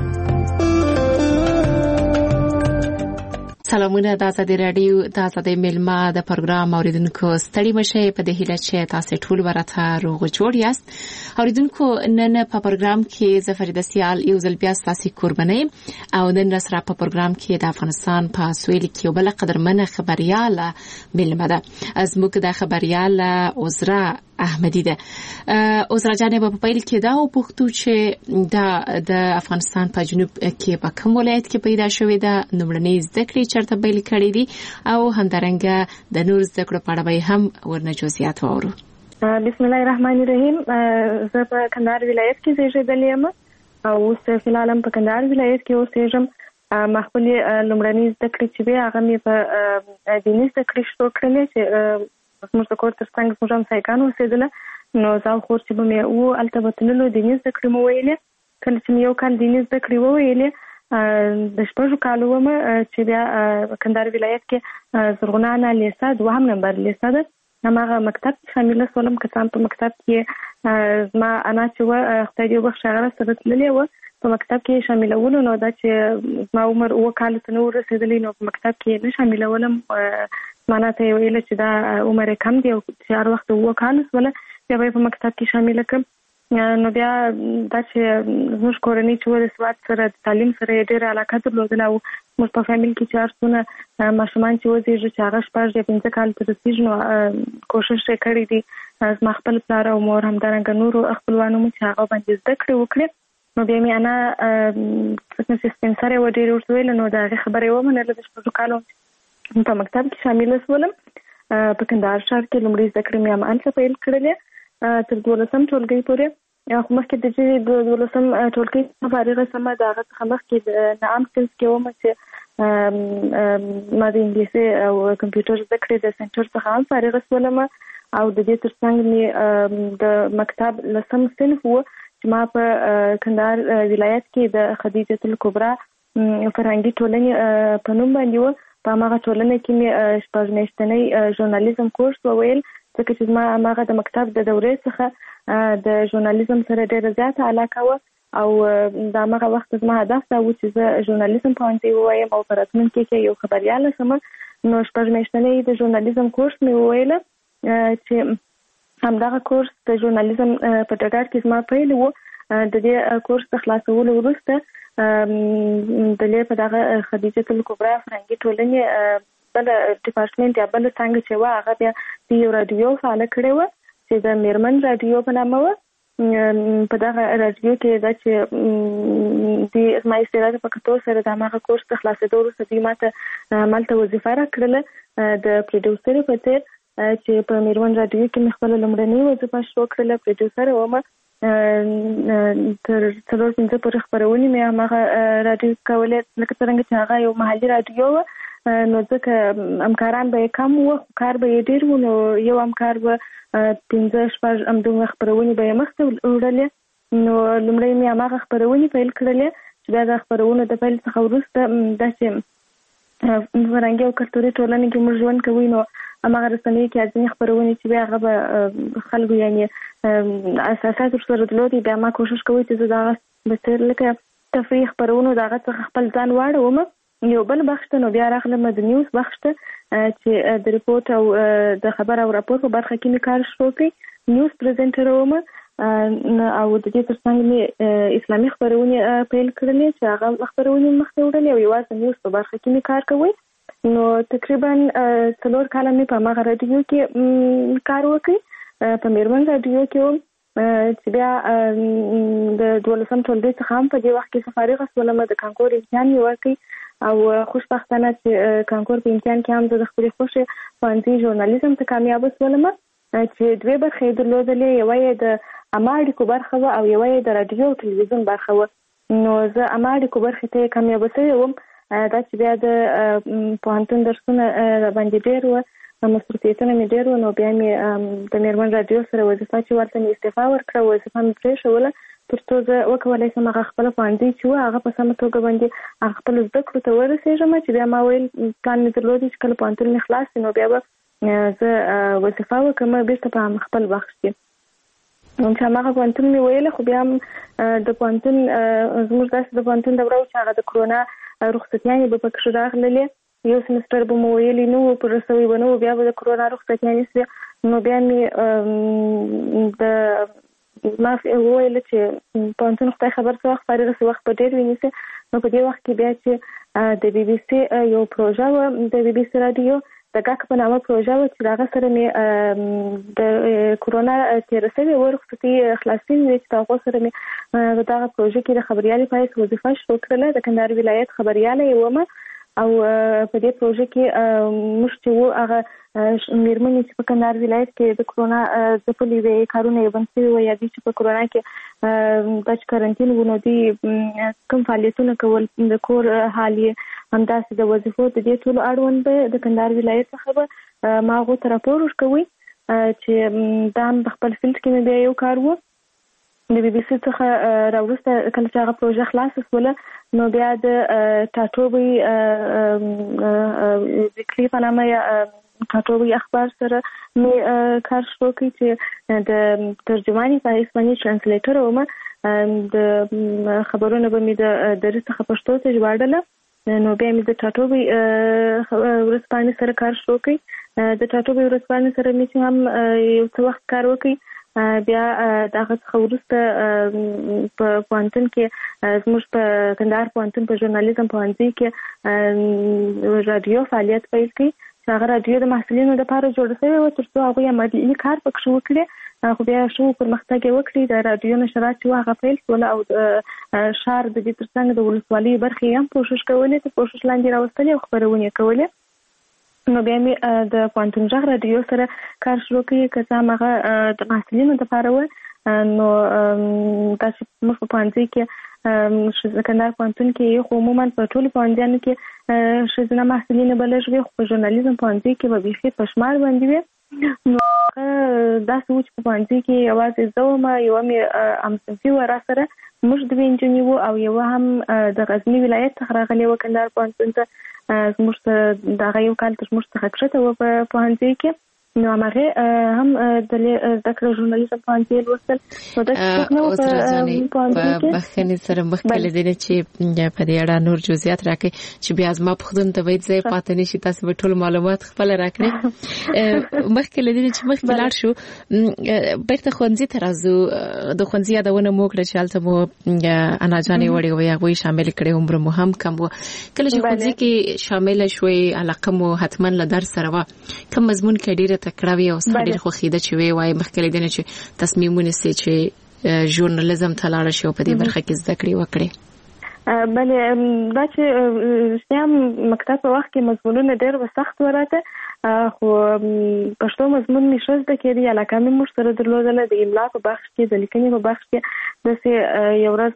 سلامونه د ازادي رادیو د ازادي ملما د پروګرام اوریدونکو ستړي مشه په دې هیله چې تاسو ټول ورته روغ جوړ یاست اوریدونکو نن په پروګرام کې ظفر د سیال یو ځل بیا تاسو قرباني او نن سره په پروګرام کې د افغانستان په سویل کې یو بل قدرمنه خبرياله ملما ده از موږ د خبرياله عذرا احمدی ده عذرا جانب په پیل کې دا او پښتو چې د افغانستان په جنوب کې په کوم ولایت کې پیدا شوې ده نومړنۍ زده کړې چرته پیل کړې دي او همدارنګه د نور زده کړو په اړه به هم ورنه جزئیات واورو
بسم الله الرحمن الرحیم زه په کندهار ولایت کې زیږېدلې یم او اوس فعلا په کندهار ولایت کې اوسېږم محفل لومړنۍ زده کړې چې به هغه مې په دیني زده کړې شروع کړلې چې
زموږ د کور تر څنګ زموږ همسایګان اوسېدله نو زه او خور چې به مې وو هلته به تللو دیني زده کړې مو ویلې. کله چې مې یو کال دیني زده کړې وویلې د شپږو کالو ومه چې بیا کندهار ولایت کې زرغونه انا لیسه دوهم نمبر لیسه ده هماغه مکتب شامله شولم که څه هم په مکتب کې زما انا چې وه خدای دې وبخښي هغه راسره تللې وه په مکتب کې شاملولو نو دا چې زما عمر اووه کالو ته نه ورسېدلی نو په مکتب کې نه شاملولم. مانا ته یې ویله چې دا عمر یې کم دی او چې هر وخت اووه کالو شوله بیا به یې په مکتب کې شامله کړم. نو بیا دا چې زموږ کورنۍ چې وه د سواد سره د تعلیم سره یې ډېره علاقه درلودله او زموږ په فامیل کې چې هر څونه ماشومان چې وزېږي چې هغه شپږ یا پنځه کال ته رسېږي نو کوشش یې کړی دی زما خپل پلار او مور همدارنګه نورو خپلوانو مو چې هغه باندې زده کړې وکړې. نو بیا مې انا څنګه سپین سرې وه ډېرې ورته ویله نو د هغې خبره یې ومنله د شپږو کالو په مکتب کې شامله شولم. په کندهار ښار کې لومړۍ زده کړې مې همالته پیل کړلې تر دولسم ټولګۍ پورې. خو مخکې د چې د دولسم ټولګۍ څخه فارغه شومه د هغه څخه مخکې د نعام سیلز کې ومه چې ما د انګلیسي او کمپیوټر زده کړې د سنټر څخه هم فارغه شولم او د دې تر څنګ مې د مکتب لسم صنف و چې ما په کندهار ولایت کې د خدیجه الکبرا فرهنګي ټولنې په نوم باندې و. په هماغه ټولنه کې مې شپږ میاشتنی ژورنالیزم کورس وویل ځکه چې زما هماغه د مکتب د دورې څخه د ژورنالیزم سره ډېره زیاته علاقه وه او د هماغه وخت زما هدف دا و چې زه ژورنالیزم پوهنځی ووایم او په راتلونکي کې یو خبریاله شم. نو شپږ میاشتنی د ژورنالیزم کورس مې وویله چې همدغه کورس د ژورنالیزم په ډګر کې زما پیل و. د دې کورس د خلاصولو وروسته د لې په دغه خدیجه الکبرا فرهنګي ټولنې بل ډپارټمنټ یا بل څنګه چې وه هغه بیا د یو راډیو فعاله کړې وه چې د میرمن راډیو په نامه وه. په دغه راډیو کې دا چې د زما استعداد په کتو سره د هماغه کورس د خلاصېدو وروسته دوی ما ته همالته وظیفه راکړله د پروډیوسرې په څېر چې په میرمن راډیو کې مې خپله لومړنۍ وظیفه شروع کړله. پروډیوسره ومه تر څلور پنځه پورې خپرونې مې هماغه راډیو کولې لکه څرنګه چې هغه یو محلي راډیو وه نو ځکه همکاران به یې کم وو خو کار به یې ډېر و نو یو همکار به پنځه شپږ همدومره خپرونې به یې مخته وړلې. نو لومړی مې هماغه خپرونې پیل کړلې چې بیا د خپرونو د پیل څخه وروسته داسې فرهنګي او کلتوري ټولنې کې موږ ژوند کوو نو هماغه رسنیو کې ځینې خپرونې چې بیا هغه به خلکو یعنې اساسات ورسره درلودې بیا ما کوشش کوي چې زه د هغه په څېر لکه تفریح خپرونو د هغه څخه خپل ځان واړوم. یو بل بخش ته نو بیا راغلم د نیوز بخش ته چې د ریپورټ او د خبر او راپور په برخه کې مې کار شروع کړی. نیوز پریزنټر وم او د دې تر څنګ مې اسلامي خپرونې پیل کړلې چې هغه خپرونې مخته وړلې او یوازې نیوز په برخه کې مې کار کوي. نو تقریبا څلور کاله مې په هماغه راډیو کې کار وکړ په میرمن راډیو کې وم چې بیا د دولسم ټولګۍ څخه هم په دې وخت کې فارغه شولم. د کانکور امتحان مې ورکړ او خوشبختانه چې کانکور په امتحان کې هم زه د خپلې خوښې پوهنځي ژورنالیزم ته کامیابه شولم چې دوې برخې یې درلودلې. یوه یې د عامه اړیکو برخه وه او یوه یې د راډیو او تلویزیون برخه وه. نو زه عامه اړیکو برخې ته یې کامیابه شوې وم. دا چې بیا د پوهنتون درسونه راباندې ډېر وه مصروفیتونه مې ډېر وه نو بیا مې د میرمن راډیو سره وظیفه چې ورته مې استعفا ورکړه وظیفه مې پرېښوله تر څو زه وکولی شم هغه خپله پوهنځی چې وه هغه په سمه توګه باندې هغه خپلو زده کړو ته ورسېږم چې بیا ما ویل پلان مې درلودی چې کله پوهنتون مې خلاص شي نو بیا به زه وظیفه وکړم بېرته په خپل بخش کې. چې هماغه پوهنتون مې ویله خو بیا هم د پوهنتون زموږ داسې د پوهنتون دوره وه چې هغه د کرونا رخصتیانې به پکښې راغللې. یو سمستر به مو ویلي نه وو پر رسوي به نه وو بیا به د کرونا رخصتیانې شوې. نو بیا مې د ما وویله چې پوهنتون خدای خبر څه وخت فارغه شي وخت به ډېر ونیسي. نو په دې وخت کې بیا چې د بي بي سي یو پروژه وه د بي بي سي راډیو د ګاک په نامه پروژه وه چې د هغه سره مې د کرونا تېره شوې وه رخصتي خلاص شوې وې چې د هغو سره مې په دغه پروژه کې د خبریالۍ په حیث وظیفه شروع کړله. د کندهار ولایت خبریاله یې ومه او په دې پروژه کې موږ چې وو هغه میرمنې چې په کندهار ولایت کې د کرونا ځپلې وې کارونه یې بند شوي وه یا دوی چې په کرونا کې دا چې کرنټین وو نو دوی کوم فعالیتونه کول د کور حال یې همداسې د وظیفو د دې ټولو اړوند به د کندهار ولایت څخه به ما هغو ته راپور ورکوي چې دا هم په خپل فیلډ کې مې بیا یو کار و. د بي بي سي څخه راوروسته کله چې هغه پروژه خلاصه شوله نو بیا د ټاټوبي ویکلي په نامه یا ټاټوبي اخبار سره مې کار شروع کړی چې د ترجماني په اسپاني ترانسلیټر وم. د خبرونه به مې د درس څخه پښتو ته ژباړله. نو بیا مې د ټاټوبي ورځپاڼې سره کار شروع کړی. د ټاټوبي ورځپاڼې سره مې چې هم یو څه وخت کار وکړی. بیا دغه څخه وروسته په پوهنتون کې زموږ په کندهار پوهنتون په ژورنالیزم پوهنځي کې رادیو فعالیت پیل کړی چې هغه رادیو د محصلینو لپاره جوړه شوې وه تر څو هغوی عملي کار پکښې وکړي. خو بیا ښه پرمختګ یې وکړي. د رادیو نشرات چې وه هغه پیل شول او د ښار د دې تر څنګ د ولسوالۍ برخې هم کوښښ کولې چې کوښښ لاندې راوستلې او خپرونې کولې. نو بیا مې د پوهنتون غږ رادیو سره کار شروع کړی که څه هم هغه د محصلینو دپاره وه. نو دا چې موږ په پوهنځي کې کندهار پوهنتون کې خو عموما په ټولو پوهنځیانو کې ښځینه محصلین به لږ وي خو په ژورنالیزم پوهنځي کې به بیخي په شمار باندې وي. نو داسې و چې په پوهنځي کې یوازې زه وم، یوه مې همصنفي وه را سره، موږ دوې نجونې وو او یوه هم د غزني ولایت څخه راغلې وه کندهار پوهنتون ته. زموږ څه د هغه یو کال تر موږ څخه کښته وه په پوهنځي کې. نو هماغې هم د زده کړه ژورنالیزم پوهنځي لوستل. نو داسې څوک نه وو په پوهنځي کې.
په بخښنې سره مخکې له دې نه چې په دې اړه نور جزئیات راکړئ چې بیا زما پوښتنو ته باید ځای پاتې نه شي، تاسو به ټول معلومات خپله راکړئ. مخکې له دې نه چې مخکې لاړ شو بېرته ښوونځي ته راځو. د ښوونځي یادونه مو وکړه چې هلته مو اناجانې وړې وې، هغوی شاملې کړې، عمر مو هم کم و. کله چې ښوونځي کې شامله شوئ علاقه مو حتما له درس سره وه، کوم مضمون کې ډېره تکړه وي او څه ډېر خوښېده چې ویې وایي مخکې له دې نه چې تصمیم ونیسئ چې ژورنالیزم ته لاړه شئ او په دې برخه کې زده کړې وکړئ؟
بلې دا چې رښتیا هم مکتب په وخت کې مضمونونه ډېر به سخت وه راته، خو پښتو مضمون مې ښه زده کېدی، علاقه مې موږ سره درلودله. د املا په بخش کې، د لیکنې په بخش کې داسې یو ورځ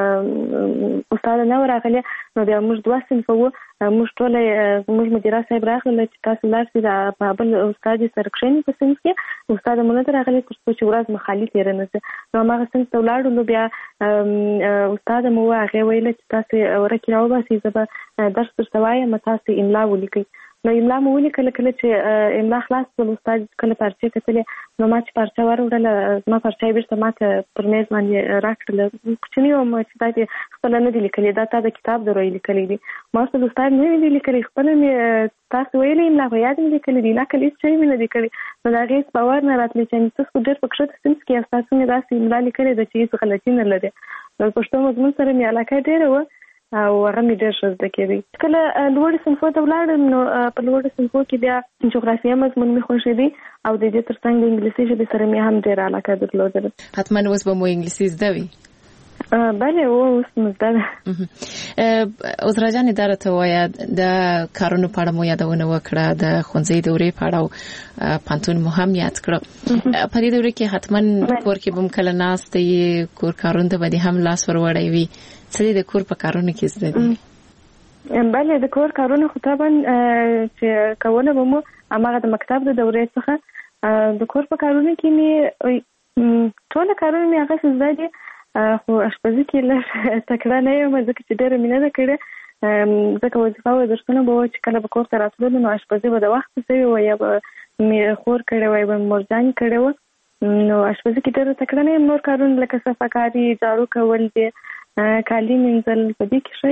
مو استاده نه وه راغلې، نو بیا موږ دوه صنفه وو، موږ ټوله زموږ مدیره صاحب راغله چې تاسو لاړ شئ د بل استاد یې سره کښېنئ په صنف کې. استاده مو نه ده راغلې تر څو چې ورځ مو خالي تېره نه شي. نو هماغه صنف ته ولاړو. نو بیا استاده مو وه، هغې ویله چې تاسې ورکې راوباسئ، زه به درس درته وایم، تاسې املا ولیکئ. نو املا مو ولیکله. کله چې املا خلاص شول استاد کله پارچې کتلې، نو ما چې پارچه وروړله زما پارچه یې بېرته ما ته پر میز باندې راکړله. کوچني وم چې دا دې خپله نه دي لیکلي، دا تا د کتاب د روی لیکلی دي. ما ورته ویل استاد نه دي لیکلي، خپله مې تاسو ویلې املا په یاد مې لیکلي دي، نقل هېڅ شی مې نه دي کړی. نو د هغې هېڅ باور نه راتلی چې تاسو خو ډېر په کښته صنف کې یاست، تاسو مې داسې املا لیکلې ده چې هېڅ غلطي نه لري. نو پښتو مضمون سره مې علاقه ډېره وه او هغه مې ډېر ښه زده کېدی. کله لوړو صنفو ته ولاړم نو په لوړو صنفو کې بیا جغرافیه مضمون مې خوښېدی او د دې تر څنګ د انګلیسي ژبې سره مې هم ډېره علاقه درلودله.
حتما اوس به مو انګلیسي زده وي؟
بله اوس مو زده ده.
عذرا جانې دا راته ووایه، د کارونو په اړه مو یادونه وکړه، د ښوونځي دورې په اړه او پوهنتون مو هم یاد کړه. په دې دوره کې حتما کور کې به هم کله ناسته یې، کور کارونو ته به دې هم لاس ور وړی وي. څه دې د کور په کارونو کې زده دي؟
بله د کور کارونه خو طبعا چې کوله به مو هماغه د مکتب د دورې څخه. د کور په کارونو کې مې ټوله کارونه مې هغه څه زده دي، خو اشپزي کې لږ تکړه نه یم ځکه چې ډېره مې نه ده کړې. ځکه وظیفه او درسونه به وه چې کله به کور ته راتللو نو اشپزي به د وخته شوې وه، یا به مې خور کړې وه، یا به مې مورجانې کړې وه. نو اشپزي کې ډېره تکړه نه یم. نور کارونه لکه صفاکاري، جارو کول دي، کالي مینځل، په دې کې ښه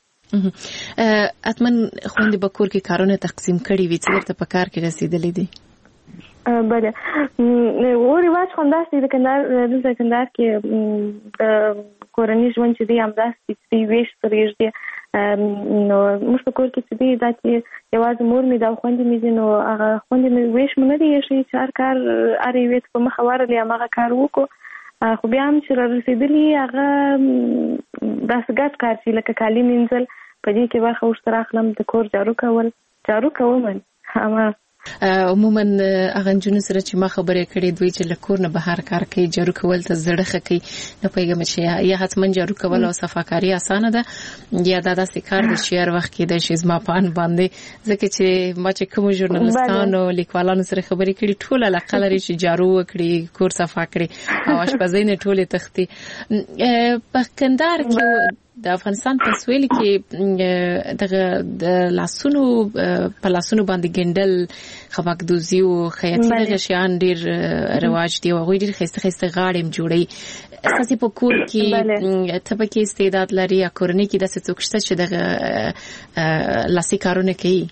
یم.
حتما خویندې به کور کې کارونه تقسیم کړي وي، څه درته په کار کې رسېدلي دي؟
بله و رواج خو همداسې د کندهار دلته کندهار کې د کورني ژوند چې دی همداسې چې ویش سره یږدي. نو موږ په کور کې چې دی دا چې یوازې مور مې دا خویندې مې دي، نو هغه خویندې مې ویش مو نه دی ایښی چې هر کار هر یوې ته په مخه ورغلې هماغه کار وکړو. خو بیا هم چې را رسېدلي هغه داسې ګډ کار چې لکه کالي مینځل، په دې کې برخه ورسره اخلم. د کور جارو کول، جارو کوم همه
عموما هغه جن سره چې ما خبرې کړې دوی چې لکور نه بهر کار کوي جارو کول ته زړه کوي نه پیغام چې یا حتما جارو کول او صفاکاری اسانه ده یا دا داسې کار د شهر وخت کې د شیزما پان باندې ځکه چې ما چې کوم ژورنالستانو لیکوالانو سره خبرې کړې ټول علاقه لري چې جارو وکړي کور صفا کړي او اشپزۍ نه ټولې تختی په کندهار کې د افغانستان په سویل کې د لاسونو په لاسونو باندې ګندل خباګدوزي او خیاطي دغه شیان ډیر رواج دی او ډیر خسته خسته غاړم جوړي اساسي په کور کې ته په کې استعداد لري یا کورنۍ کې د څه څه چې دغه لاسي کارونه کوي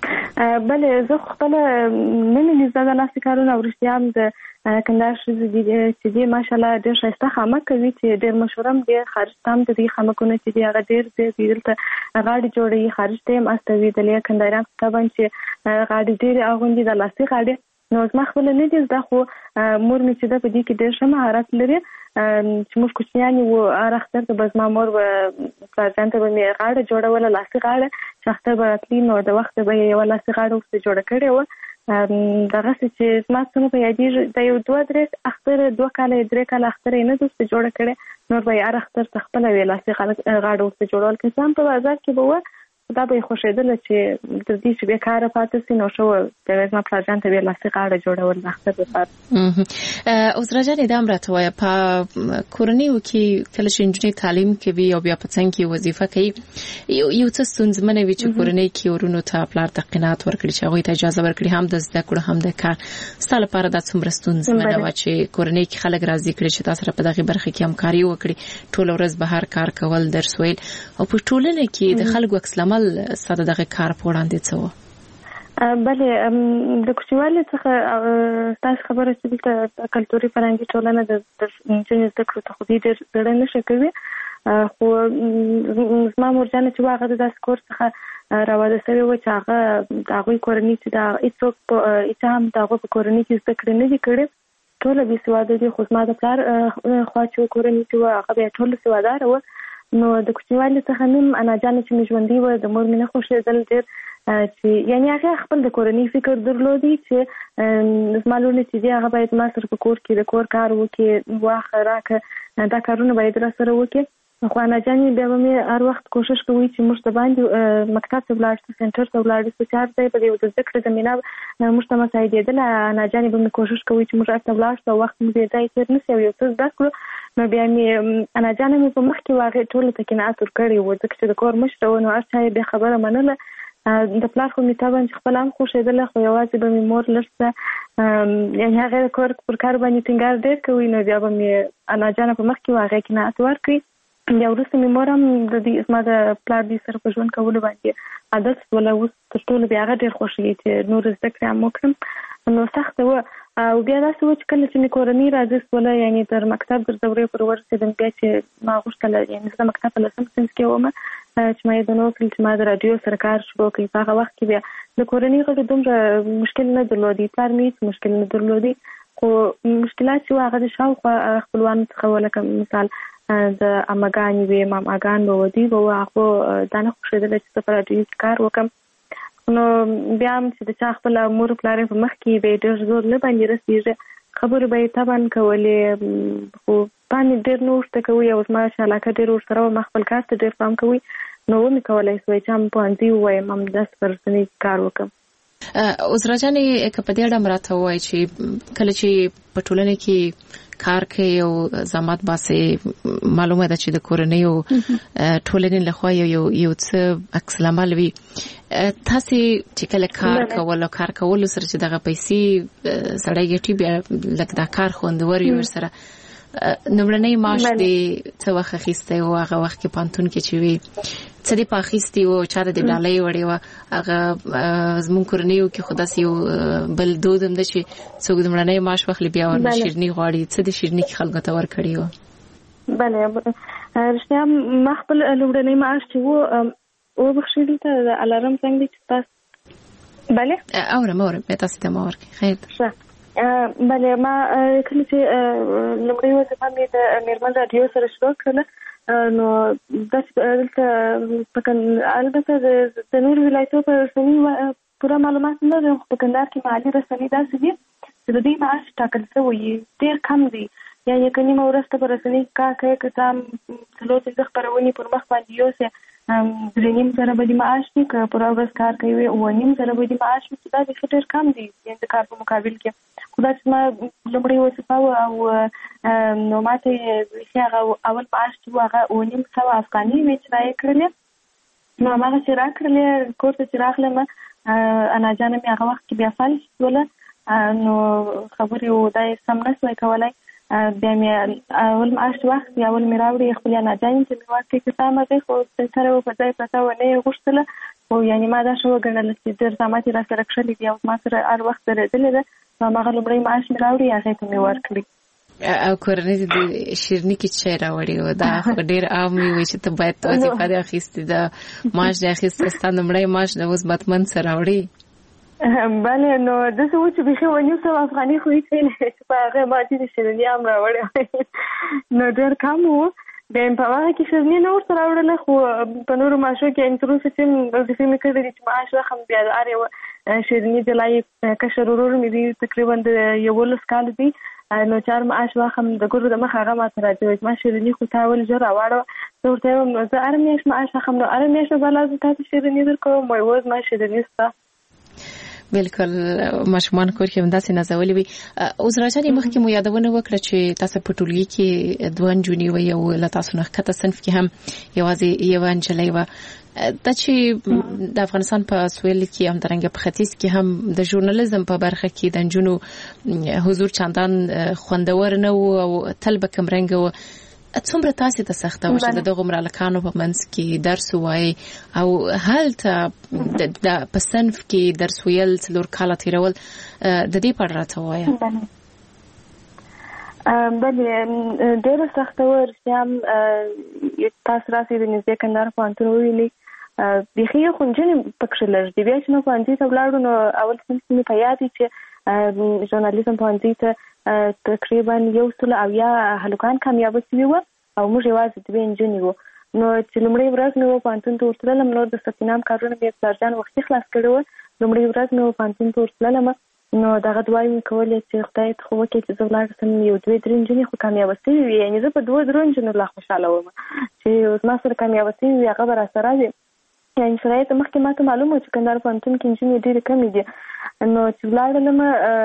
بله زه خپل نه مې زده لاسي کارونه ورشتي هم د کندهار چې دی ماشاءالله ډېر ښایسته خامه کوي چې ډېر مشهور هم دی خارج ته هم د دې خامکونه چې دی هغه ډېر دی دلته غاړې جوړوي خارج ته هم استوي د لیا کندهاریان طبعا چې غاړې ډېرې اغوندي د لاسي غاړې نو زما خپل نه دي زده خو مور مې چې ده په دې کې ډېر ښه مهارت لري چې موږ کوچنیان وو هر اختر ته به زما مور به پلارجان ته به مې غاړه جوړوله لاسي غاړه چې اختر به راتلي نو د وخته به یې یوه لاسي غاړه ورته جوړه کړې وه دغسې چې زما څه مې په یادېږي د یو دوه درې اختر دوه کاله درې کاله اختر یې نه ده ورته جوړه کړې نور به یې هر اختر ته خپله وې لاسي غاړه ورته جوړول که څه هم په بازار کې به وه دا به یې خوښېدله چې تر دې چې بېکاره پاتې سي نو ښه وه د زما پلارجان ته بیا لاسي غاړه جوړول د اختر لپاره
عذرا جانې دا هم راته وایه په کورنیو کې کله چې نجونې تعلیم کوي او بیا په څنګ کې وظیفه کوي یو څه ستونزمنه وي چې کورنۍ کې ورونو ته پلار ته قناعت ورکړي چې هغوی ته اجازه ورکړي هم د زده کړو هم د کار ستا لپاره دا څومره ستونزمنه وه چې کورنۍ کې خلک راضي کړي چې تا سره په دغې برخه کې همکاري وکړي ټوله ورځ بهر کار کول درس ویل او په ټولنه کې د خلکو عکس العمل ساده دغه کار په وړاندې څه وه
بلې د کوچنیوالي څخه ستاسو خبره چې دلته کلتوري فرهنګي ټولنه د نجونې زده کړو ته خو دې ډېر زړه نه ښه کوي خو زما مورجانه چې وه هغه د داسې کور څخه راواده سوې وه چې هغه د هغوی کورنۍ چې د هېڅوک په هېڅ هم د هغوی په کورنۍ کې زده کړې نه دي کړې ټوله بې سواده دي خو زما د پلار خوا چې وه کورنۍ چې وه هغه بیا ټوله سواداره وه نو د کوچنیوالي څخه نیم اناجانې چې مې ژوندۍ وه د مور مې نه خوښېدل ډېر چې یعنې هغې خپل د کورنۍ فکر درلودی چې زما لوڼې چې دي هغه باید ما سره په کور کې د کور کار وکړي واخه راکړه دا کارونه باید را سره وکړي خو اناجانې بیا به مې هر وخت کوشش کوي چې موږ ته باندې مکتب ته ولاړ شو سنټر ته ولاړ شو چې هر ځای به د یو د زده کړې زمینه موږ ته مساعدېدله اناجانې به مې کوشش کوي چې موږ هلته ولاړ شو او وخت مو بې ځایه تېر نه شي او یو څه زده کړو نو بیا مې اناجانه مې په مخکې وه هغې ټولو ته قناعت ورکړی و ځکه چې د کور مشره وه نو هر چا یې بیا خبره منله د پلار خو مې طبعا چې خپله هم خوښېدله خو یوازې به مې مور لږ څه یعنې هغې د کور پر کار باندې ټینګار ډېر کوي نو بیا به مې اناجانه په مخکې وه هغې قناعت ورکړي بیا وروسته مې مور هم د دې زما د پلار دې سره په ژوند کولو باندې عادت شوله اوس تر ټولو بیا هغه ډېر خوښوي چې نور زده کړې هم وکړم نو سخته وه او بیا داسې وه چې کله چې مې کورنۍ راضي شوله یعنې تر مکتب در دورې پر ورسېدم بیا چې ما غوښتله یعنې زه د مکتب په لسم صنف کې وم چې ما یې د نو چې ما د راډیو سره کار شروع کړي په هغه وخت کې بیا د کورنۍ غړو دومره مشکل نه درلودي پلار مې هېڅ مشکل نه درلودي خو مشکلات چې وه هغه د شاوخوا خپلوانو څخه وه لکه مثال د اماګانې وې ماماګان به وه دوی به وه هغو دا نه خوښېدله چې زه په راډیو کې کار وکړم نو بیا هم چې د چا خپله مور پلار په مخ کې به یې ډېر زور نه باندې رسېږي خبرې به یې طبعا کولې خو باندې ډېر نه ورته کوي او زما چې علاقه ډېر ورسره وه ما خپل کار ته ډېر پام کوي نو ومې کولی سوی چې هم پوهنځي ووایم همداسې په رسنۍ کې کار وکړم
عذرا جانې که په دې اړه م راته ووایي چې کله چې په ټولنه کې کار کوي او زحمت باسي معلومه ده چې د کورنۍ او ټولنې لخوا یو یو څه عکس العمل وي تاسو چې کله کار کول او کار کول سره چې دغه پیسې سړی ګټي بیا لکه دا کار خوندور وي ورسره نمړنۍ معاش دې څه وخت اخیستی و هغه وخت کې پانتون کې چې وي څه دې په اخیستي و چا ته دې ډالۍ وړې وه هغه زموږ کورنیو کې خو داسې یو بل دود هم ده چې څوک د مړنۍ معاش واخلي بیا ورنه شیرني غواړي څه د شیرني کې خلکو ته ورکړي وه
بله رښتیا ما خپل لومړنی معاش چې و وبخښئ دلته د الارم زنګ دی چې تاسو بله
اورم اورم تاسو ته ما ورکړئ خیر
ښه بله ما کله چې لومړۍ وظیفه مې د میرمن راډیو سره شروع کړله نو داسې دلته البته د نورو ولایتو په رسنۍ پوره معلومات نه لرم خو په کندهار کې محلي رسنۍ داسې دي چې د دوی معاش ټاکل شوی ډېر کم دی، یعنې که نیمه ورځ ته په رسنۍ کار کوي که څه هم څلور پنځه خپرونې پر مخ باندې یوسې درې نیم زره به دې معاش وي، که پوره ورځ کار کوي اووه نیم زره به دې معاش وي، چې دا بیخي ډېر کم دی د کار په مقابل کې. خو دا چې ما لومړۍ وظیفه وه او نو ما ته بیخي هغه اول معاش چې و هغه اووه نیم سوه افغانۍ وې چې رایې کړلې، نو هماغه چې راکړلې کور ته چې راغلم انا جانه مې هغه وخت کې بیا فلج شوله، نو خبرې و دا یې سم نه سوی کولی. بیا مې اول معاش وخت بیا اول مې راوړې خپلې انا جانې چې مې ورکړې چې ستا مغې خو سره و په ځای پرته ونه یې غوښتله، خو یعنې ما دا ښه وګڼله چې ډېر زحمت یې را سره کښلي دي او ما سره هر وخت درېدلې ده، نو هماغه لومړی معاش مې راوړې هغې ته مې ورکړي.
او کورنۍ د شیرني کې څه راوړي و دا خو ډېر عام وي چې ته باید وظیفه دې اخیستې ده معاش دې اخیسته ستا لومړی معاش د اوس بتمن څه راوړي؟
بله نو داسې و چې بیخي اووه نیم سوه افغانۍ خو هېڅ نه چې په هغې ما ځینې شیرني هم راوړې نو ډېر کم و. بیا مې په هغه کې شیرني نه ورته راوړله، خو په نورو معاشو کې یعنې تر اوسه چې وظیفې مې کړې دي چې معاش واخلم بیا د هر یوه شیرني جلا یې کشر ورور مې دی تقریبا د یولس کاله دی، نو چې هر معاش واخلم د ګورو د مخ هغه ماته راځي وایي ما شیرني خو تا ول ژر راواړوه. زه ورته یې وایم نو زه هره میاشت معاش اخلم، نو هره میاشت به لا زه تا ته شیرني درکوم؟ وایي اوس ما شیرني شته.
بالکل ماشومان کور کې هم داسې نازولې وي. اوس راجانې مخکې مو یادونه وکړه چې تاسو په ټولګي کې دوه نجونې وئ او له تاسو نه ښکته صنف کې هم یوازې یوه نجلۍ وه. دا چې د افغانستان په سویل کې هم درنګه په ختیځ کې هم د ژورنالیزم په برخه کې د نجونو حضور چندان خوندور نه و او تل به کمرنګه و. څومره تاسو ته سخته و چې د دغو ملکانو په منځ کې درس وایي او هلته د په صنف کې درس ویل څلور کاله تیرول د دې په اړه راته ووایه.
بلې ډېره سخته وه، رښتیا هم تاسو راسئ د نږدې کندهار پوهنتون وویلئ بیخي یې خو نجونې پکښې لږ دي. بیا چې موږ پوهنځي ته ولاړو نو اول صنف کې مې په یاد وي چې ژورنالیزم پوهنځي ته تقریبا یو سل اویا هلکان کامیابه شوي وو او موږ یوازې دوې نجونې وو. نو چې لومړۍ ورځ مې و پوهنتون ته ورتللم، نور د ثبت نام کارونه مې پلارجان وختي خلاص کړي وو. لومړۍ ورځ مې و پوهنتون ته ورتللم نو دغه دعاوې مې کولې چې خدای ته خو وکړي چې زه ولاړه شم یو دوې درې نجونې خو کامیابه شوې وي، یعنې زه په دوه درو نجونو لا خوشحاله وم چې زما سره کامیابه شوې وي، هغه به راسره وي. یعنې شرایط مخکې ما ته معلوم و چې کندهار پوهنتون کې نجونې ډېرې کمې دي. نو چې ولاړلم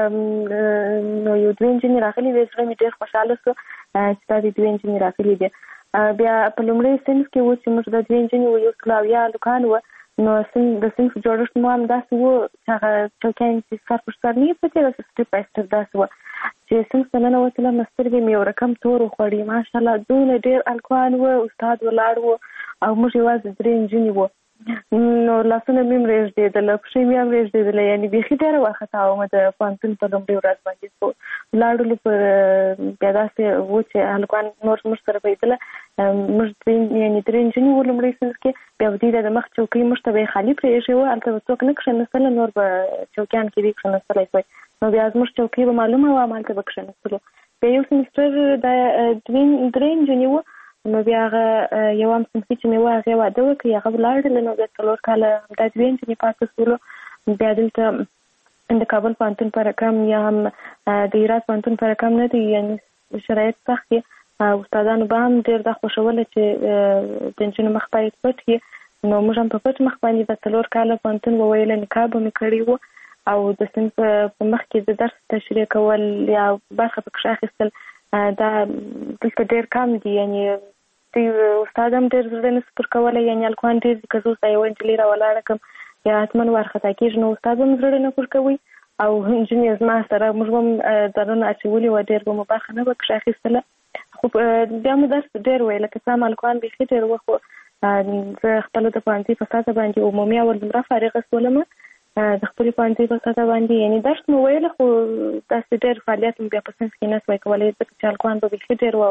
نو یو دوې نجونې راغلې وې، زړه مې ډېر خوشحاله شو چې دا دې دوې نجونې راغلې دي. بیا په لومړي صنف کې و چې موږ د دوې نجونې وو یو سل اویا هلکان وو، نو د صنف جوړښت مو هم داسې و چې هغه چوکیانې چې سر پر سر نه یې پرتې داسې سټپ بای سټپ داسې وه چې صنف ته ننوتلم نو سترګې مې یو رقم تور وخوړې. ماشاءالله دونه ډېر هلکان وو، استاد ولاړ و او موږ یوازې درې نجونې وو. نو لاسونه مې هم رېږدېدله، پښې مې هم رېږدېدله، یعنې بیخي ډېره وارخطا وم د پوهنتون په لومړۍ ورځ باندې. خو ولاړلو پر بیا داسې و چې هلکان نور زموږ سره بهېدله، موږ یعنې درې نجونې وو لومړۍ صنف کې. بیا به دوی د مخ چوکۍ موږ ته به یې خالي پرېښې وه، هلته به څوک نه کښېنستله، نور به چوکیان کې دي کښېنستلی شوی. نو بیا زموږ چوکۍ به معلومه وه، همالته به کښېنستلو. بیا یو سمسټر د درې نجونې وو، نو بیا هغه یوم صنفي چې مې وه هغې واده وکړي، هغه ولاړله. نو بیا څلور کاله همدا دوې نجونې پاتې شولو. بیا دلته د کابل پوهنتون په رقم یا هم د هرات پوهنتون په رقم نه دی، یعنې شرایط سخت دي. استادانو به هم ډېر دا خوښوله چې د نجونو مخ باید پټ وي. نو موږ هم په پټ مخ باندې به څلور کاله پوهنتون وویله، نقاب به مې کړی و او د صنف په مخ کې د درس تشریح کول یا برخه پکښې اخیستل دا دلته ډېر کم دي. یعنې دوی استاد هم ډېر زړه نه سپر کولی، یعنې هلکان ډېر دي، که زه اوس دا یوه نجلۍ راولاړه کړم یا حتما وارخطا کېږي نو استاد هم زړه نه پر کوي او نجونې زما سره موږ به هم ځانونه اچولي وه، ډېر به مو برخه نه به کښې اخیستله. خو بیا مو درس ډېر ویل، که څه هم هلکان بیخي ډېر وه، خو زه خپله د پوهنځي په سطحه باندې عمومي اول دومره فارغه شولم د خپلې پوهنځي په سطحه باندې، یعنې درس مو ویله خو داسې ډېر فعالیت مو بیا په صنف کې نه سوی کولی، ځکه چې هلکان به بیخي ډېر وه او موږ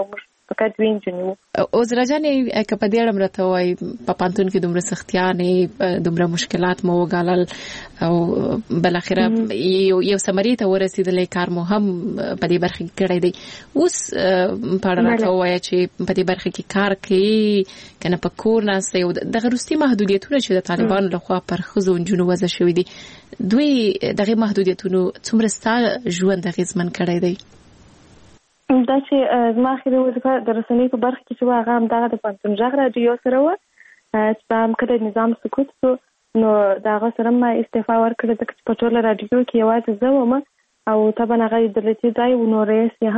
فقط دوی انجنیو.
عذرا جانې که په دې اړه مرته وای په پانتون کې دومره سختیانې دومره مشکلات مو وګالل او بل اخره یو یو سمری ته ورسېدلې کار مو هم په دې برخه کې کړی دی. اوس په اړه راته وای چې په دې برخه کې کار کوي کنه په کور نه سي د غروستي محدودیتونه چې د طالبانو لخوا پر خزو انجنونو وضع شوې دي دوی دغه محدودیتونو څومره ستاسو ژوند غیزمن کړی دی؟
دا چې زما اخري وظیفه د رسنۍ په برخه کې چې هغه هم دغه د پانتون ژغ راډیو سره و چې په هم کله نظام سکوت شو نو دغه سره ما استعفا ورکړه د په ټوله راډیو کې یوازې زه وم او طبعا هغه دولتي ځای و نو رئیس یې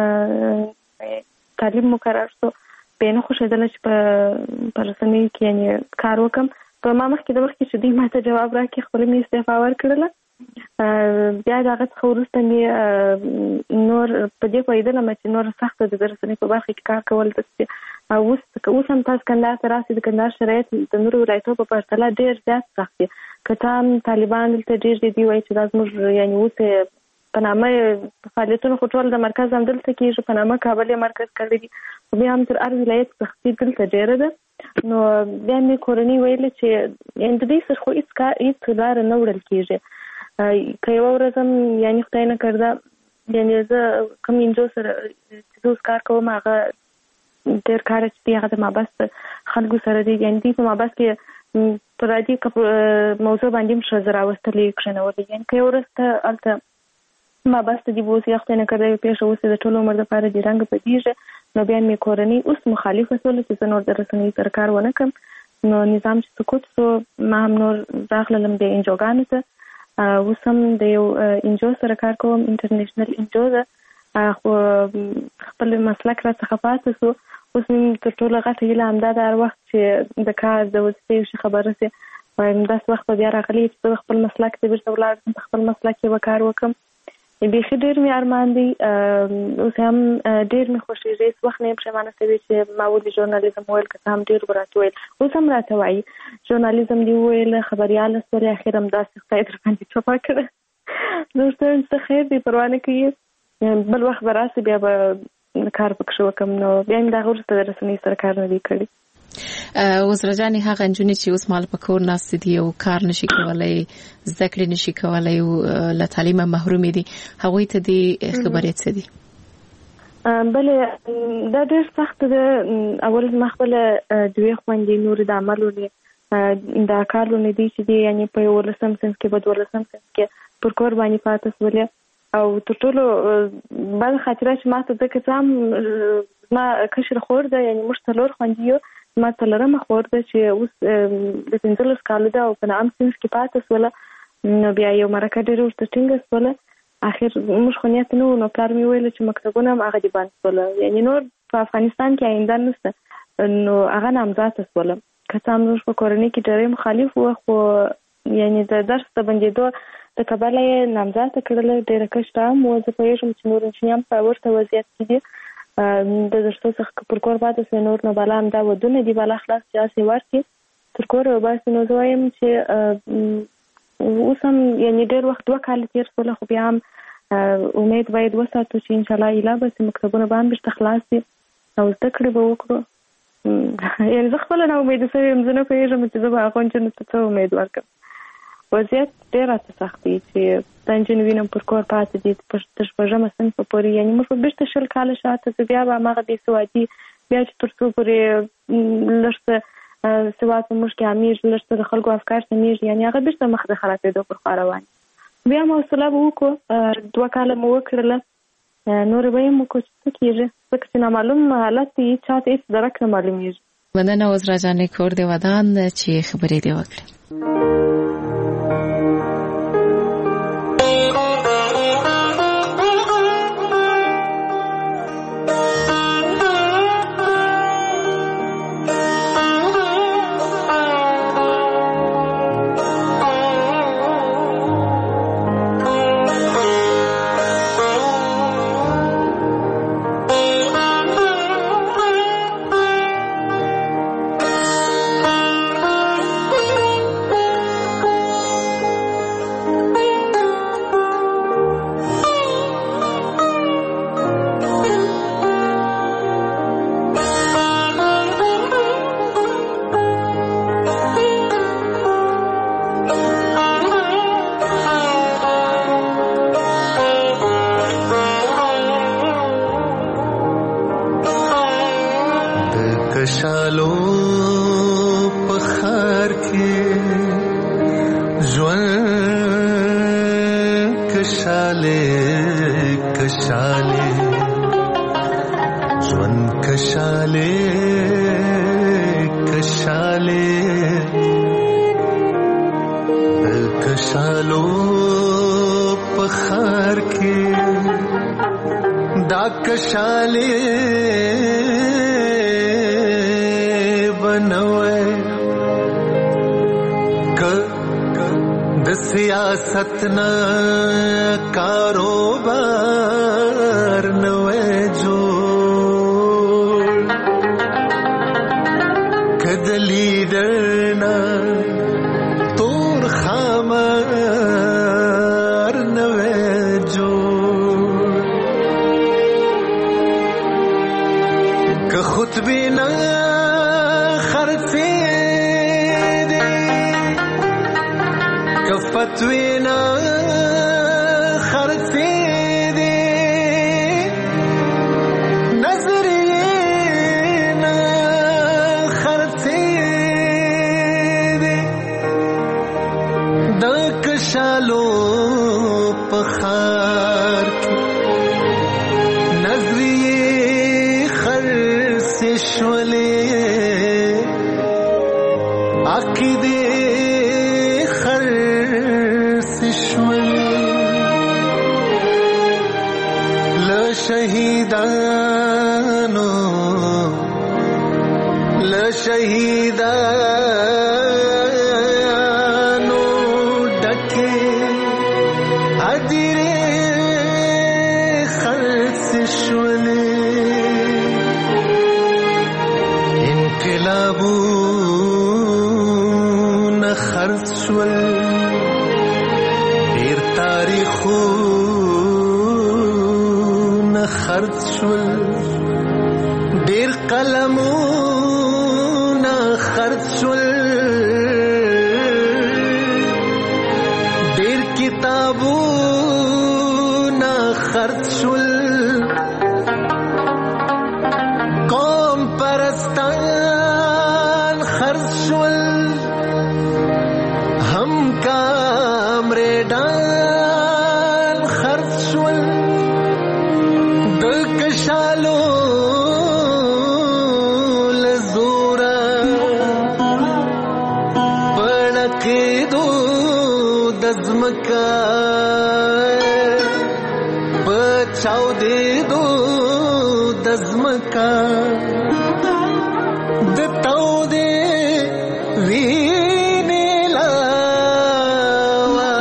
هم تعلیم مقرر شو به نه خوشیدل چې په په رسنۍ کې یعنی کار وکم په ما مخکې د وخت چې دوی ماته جواب راکړي خپل می استعفا ورکړله بیا دغه څه وروسته مې نور په دې پوهېدلم چې نور سخته د رسنۍ په برخه کې کار کول داسې او اوس اوس هم تاسو کندهار ته راسئ د کندهار شرایط د نورو ولایتونو په پرتله ډېر زیات سخت دي. که ته هم طالبان دلته ډېر دي وایي چې دا زموږ یعنې اوس په نامه فعالیتونه خو ټول د مرکز هم دلته کېږي په نامه کابل یې مرکز کړی دي خو بیا هم تر هر ولایت سختي دلته ډېره ده. نو بیا مې کورنۍ ویله چې یعنې د دې سره خو هېڅ کار هېڅ لاره نه وړل کېږي. که یوه ورځ هم یعنې خدای نه کرده یعنې زه کوم انجو سره چې زه اوس کار کوم هغه ډېر کار چې دی هغه د مابس خلکو سره دی یعنې دوی په مابس کې په رادي موضوع باندې هم ښځه راوستلې کښېنولې یعنې که یو ورځ ته هلته مابس ته دي به اوس یا خدای نه کرده یو پېښه اوس د ټول عمر دپاره د رنګه بدېږي نو بیا مې کورنۍ اوس مخالفه شوله چې زه نور د رسنۍ سره کار ونه کړم نو نظام چې سکوت شو ما هم نور راغللم د انجوګانو ته اوس هم د یو انجو سره کار کوم انټرنیشنل انجو ده خو خپل مسلک را څخه پاتې شو اوس مې تر ټوله غټه هیله همدا ده هر وخت چې د کار د وظیفې یو شي خبره شي وایم داسې وخت به بیا راغلی چې زه خپل مسلک ته بېرته ولاړ شم په خپل مسلک کې به کار وکړم بیخي ډېر مې ارمان دی اوس هم ډېر مې خوښېږي هېڅ وخت نه یم پښېمانه شوې چې ما ولې ژورنالیزم وویل که څه هم ډېر به راته ویل اوس هم راته وایي ژورنالیزم دې وویل خبریاله شولې اخر هم داسې خدای در باندې چوپه کړه زه ورته وایم څه خیر دی پروا نه کوي بل وخت به راسي بیا به کار پکښې وکړم نو بیا مې د هغه وروسته د رسنۍ سره کار نه دی کړی.
وزره جانې هغه نجونې چې اوس مال په کور ناستې دي او کار نشي کولی زده کړې نشي کولی او له تعلیمه محرومې دي هغوی ته دې خبرې څه دي؟
بلې دا ډېر سخت ده اول زما خپله دوې خویندې نورې د عمل ولې دا کار ولې دي چې دي یعنې په یولسم صنف کې په دولسم صنف کې پر کور باندې پاتې شولې او تر ټولو بده خاطره چې ما ته ځکه څه هم زما کشر خور ده یعنې موږ څلور خویندې یو ما څلورمه خور ده چې اوس د پنځلس کالو ده او په نهم صنف کې پاتې شوله نو بیا یو مرکه ډېره ورته ټینګه شوله اخر موږ خو نیت نه و نو پلار مې ویل چې مکتبونه هم هغه دې بند شوله یعنې نور په افغانستان کې آینده نشته نو هغه نامزاده شوله که څه هم موږ په کورنۍ کې ډېری مخالف وو خو یعنې د درس د بندېدو د کبله یې نامزاده کړله ډېره کشته هم وه زه پوهېږم چې نور نجونې هم په ورته وضعیت کې دي د درسو څخه پر کور پاتې شوی نور نو بالا همدا ودونه دي بالا خلاص چې هسې ورکړي تر کوره وباسي نو زه وایم چې اوس هم یعنې ډېر وخت دوه کاله تېر شوله خو بیا هم امید باید وساتو چې انشاءالله ایله به چې مکتبونه به هم بېرته خلاص شي او زده کړې به وکړو یعنې زه خپله نا امیده شوې یم زه نه پوهېږم چې زه به هغو نجونو ته څه امید ورکړم وضعیت ډېر راته سخت دی چې دا نجونې وینم پر کور پاتې دي تر شپږمه صنفه پورې یعنې موږ به بېرته شل کاله شاته ځو بیا به هماغه بېسوادي بیا چې تر څو پورې لږ څه سواد په موږ کې عامېږي لږ څه د خلکو افکار سمېږي یعنې هغه بېرته مخ د خرابېدو پر خوا روان بیا هم حوصله به وکړو دوه کاله مو وکړله نورې به یې هم وکړو چې څه کېږي ځکه چې نامعلوم حالت دی چا ته هېڅ درک نه معلومېږي.
مننه عذرا جانې کور دې ودان چې خبرې دې وکړې.
کشالو په خار کې ژوند کشاله کشاله ژوند کشاله کشاله کشالو په خار کې دا کشاله بنوي ک د سیاست نه کاروبار نوې جوړ کد لیډر نه تور خامار نوې جوړ ک خطبه نه فتوینا خرڅې دي نظرینا خرڅې دي د کشالو په خار کې نظریې خرڅې شولې عقیدې شهیدانو لشهیدانو ډکه ادیره خلص شولې انقلابونه خرڅ شول ډېر تاریخو خرڅ شول ډېر قلمونه خرڅ شول ډېر کتابونه خرڅ شول قوم پرستان خرڅ شول هم کامریډان خرڅ شول کشالو لزورا پړکې دو دزمکا بچاو دې دو دزمکا دتاو دې وینې لاوا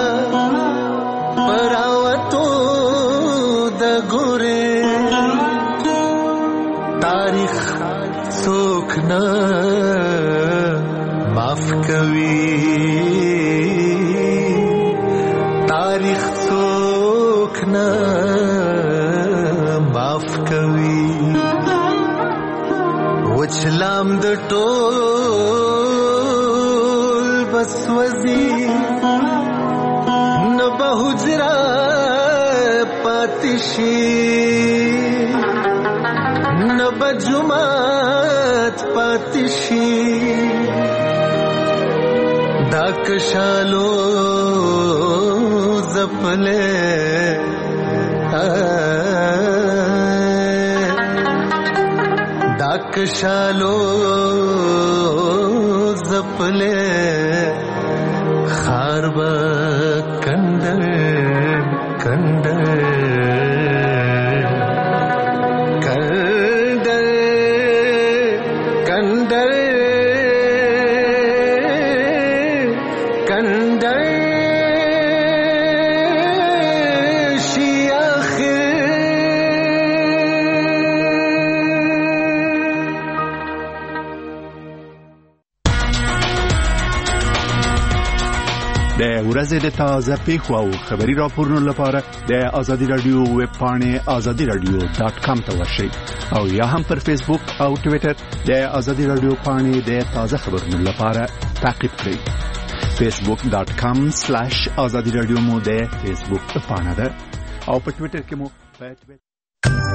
پراوتو د ګورې تاریخ څوک نه معاف کوي تاریخ څوک نه معاف کوي وچلام د ټول بس وزي نه به حجرا پاتشي بجمات پاتشي دا کشالو زپلے دا کشالو زپلے خار با کندر کندر
ورځې د تازه پیښو او خبري راپورونو لپاره د آزادي رادیو ویب پاڼې آزادي رادیو ډاټ کام ته ورشئ او یا هم پر فیسبوک او ټوئیټر د آزادي رادیو پاڼې د تازه خبرونو لپاره تعقیب کړئ. فیسبوک ډاټ کام سلیش آزادي رادیو مو د فیسبوک پاڼه ده او په ټوئیټر کې مو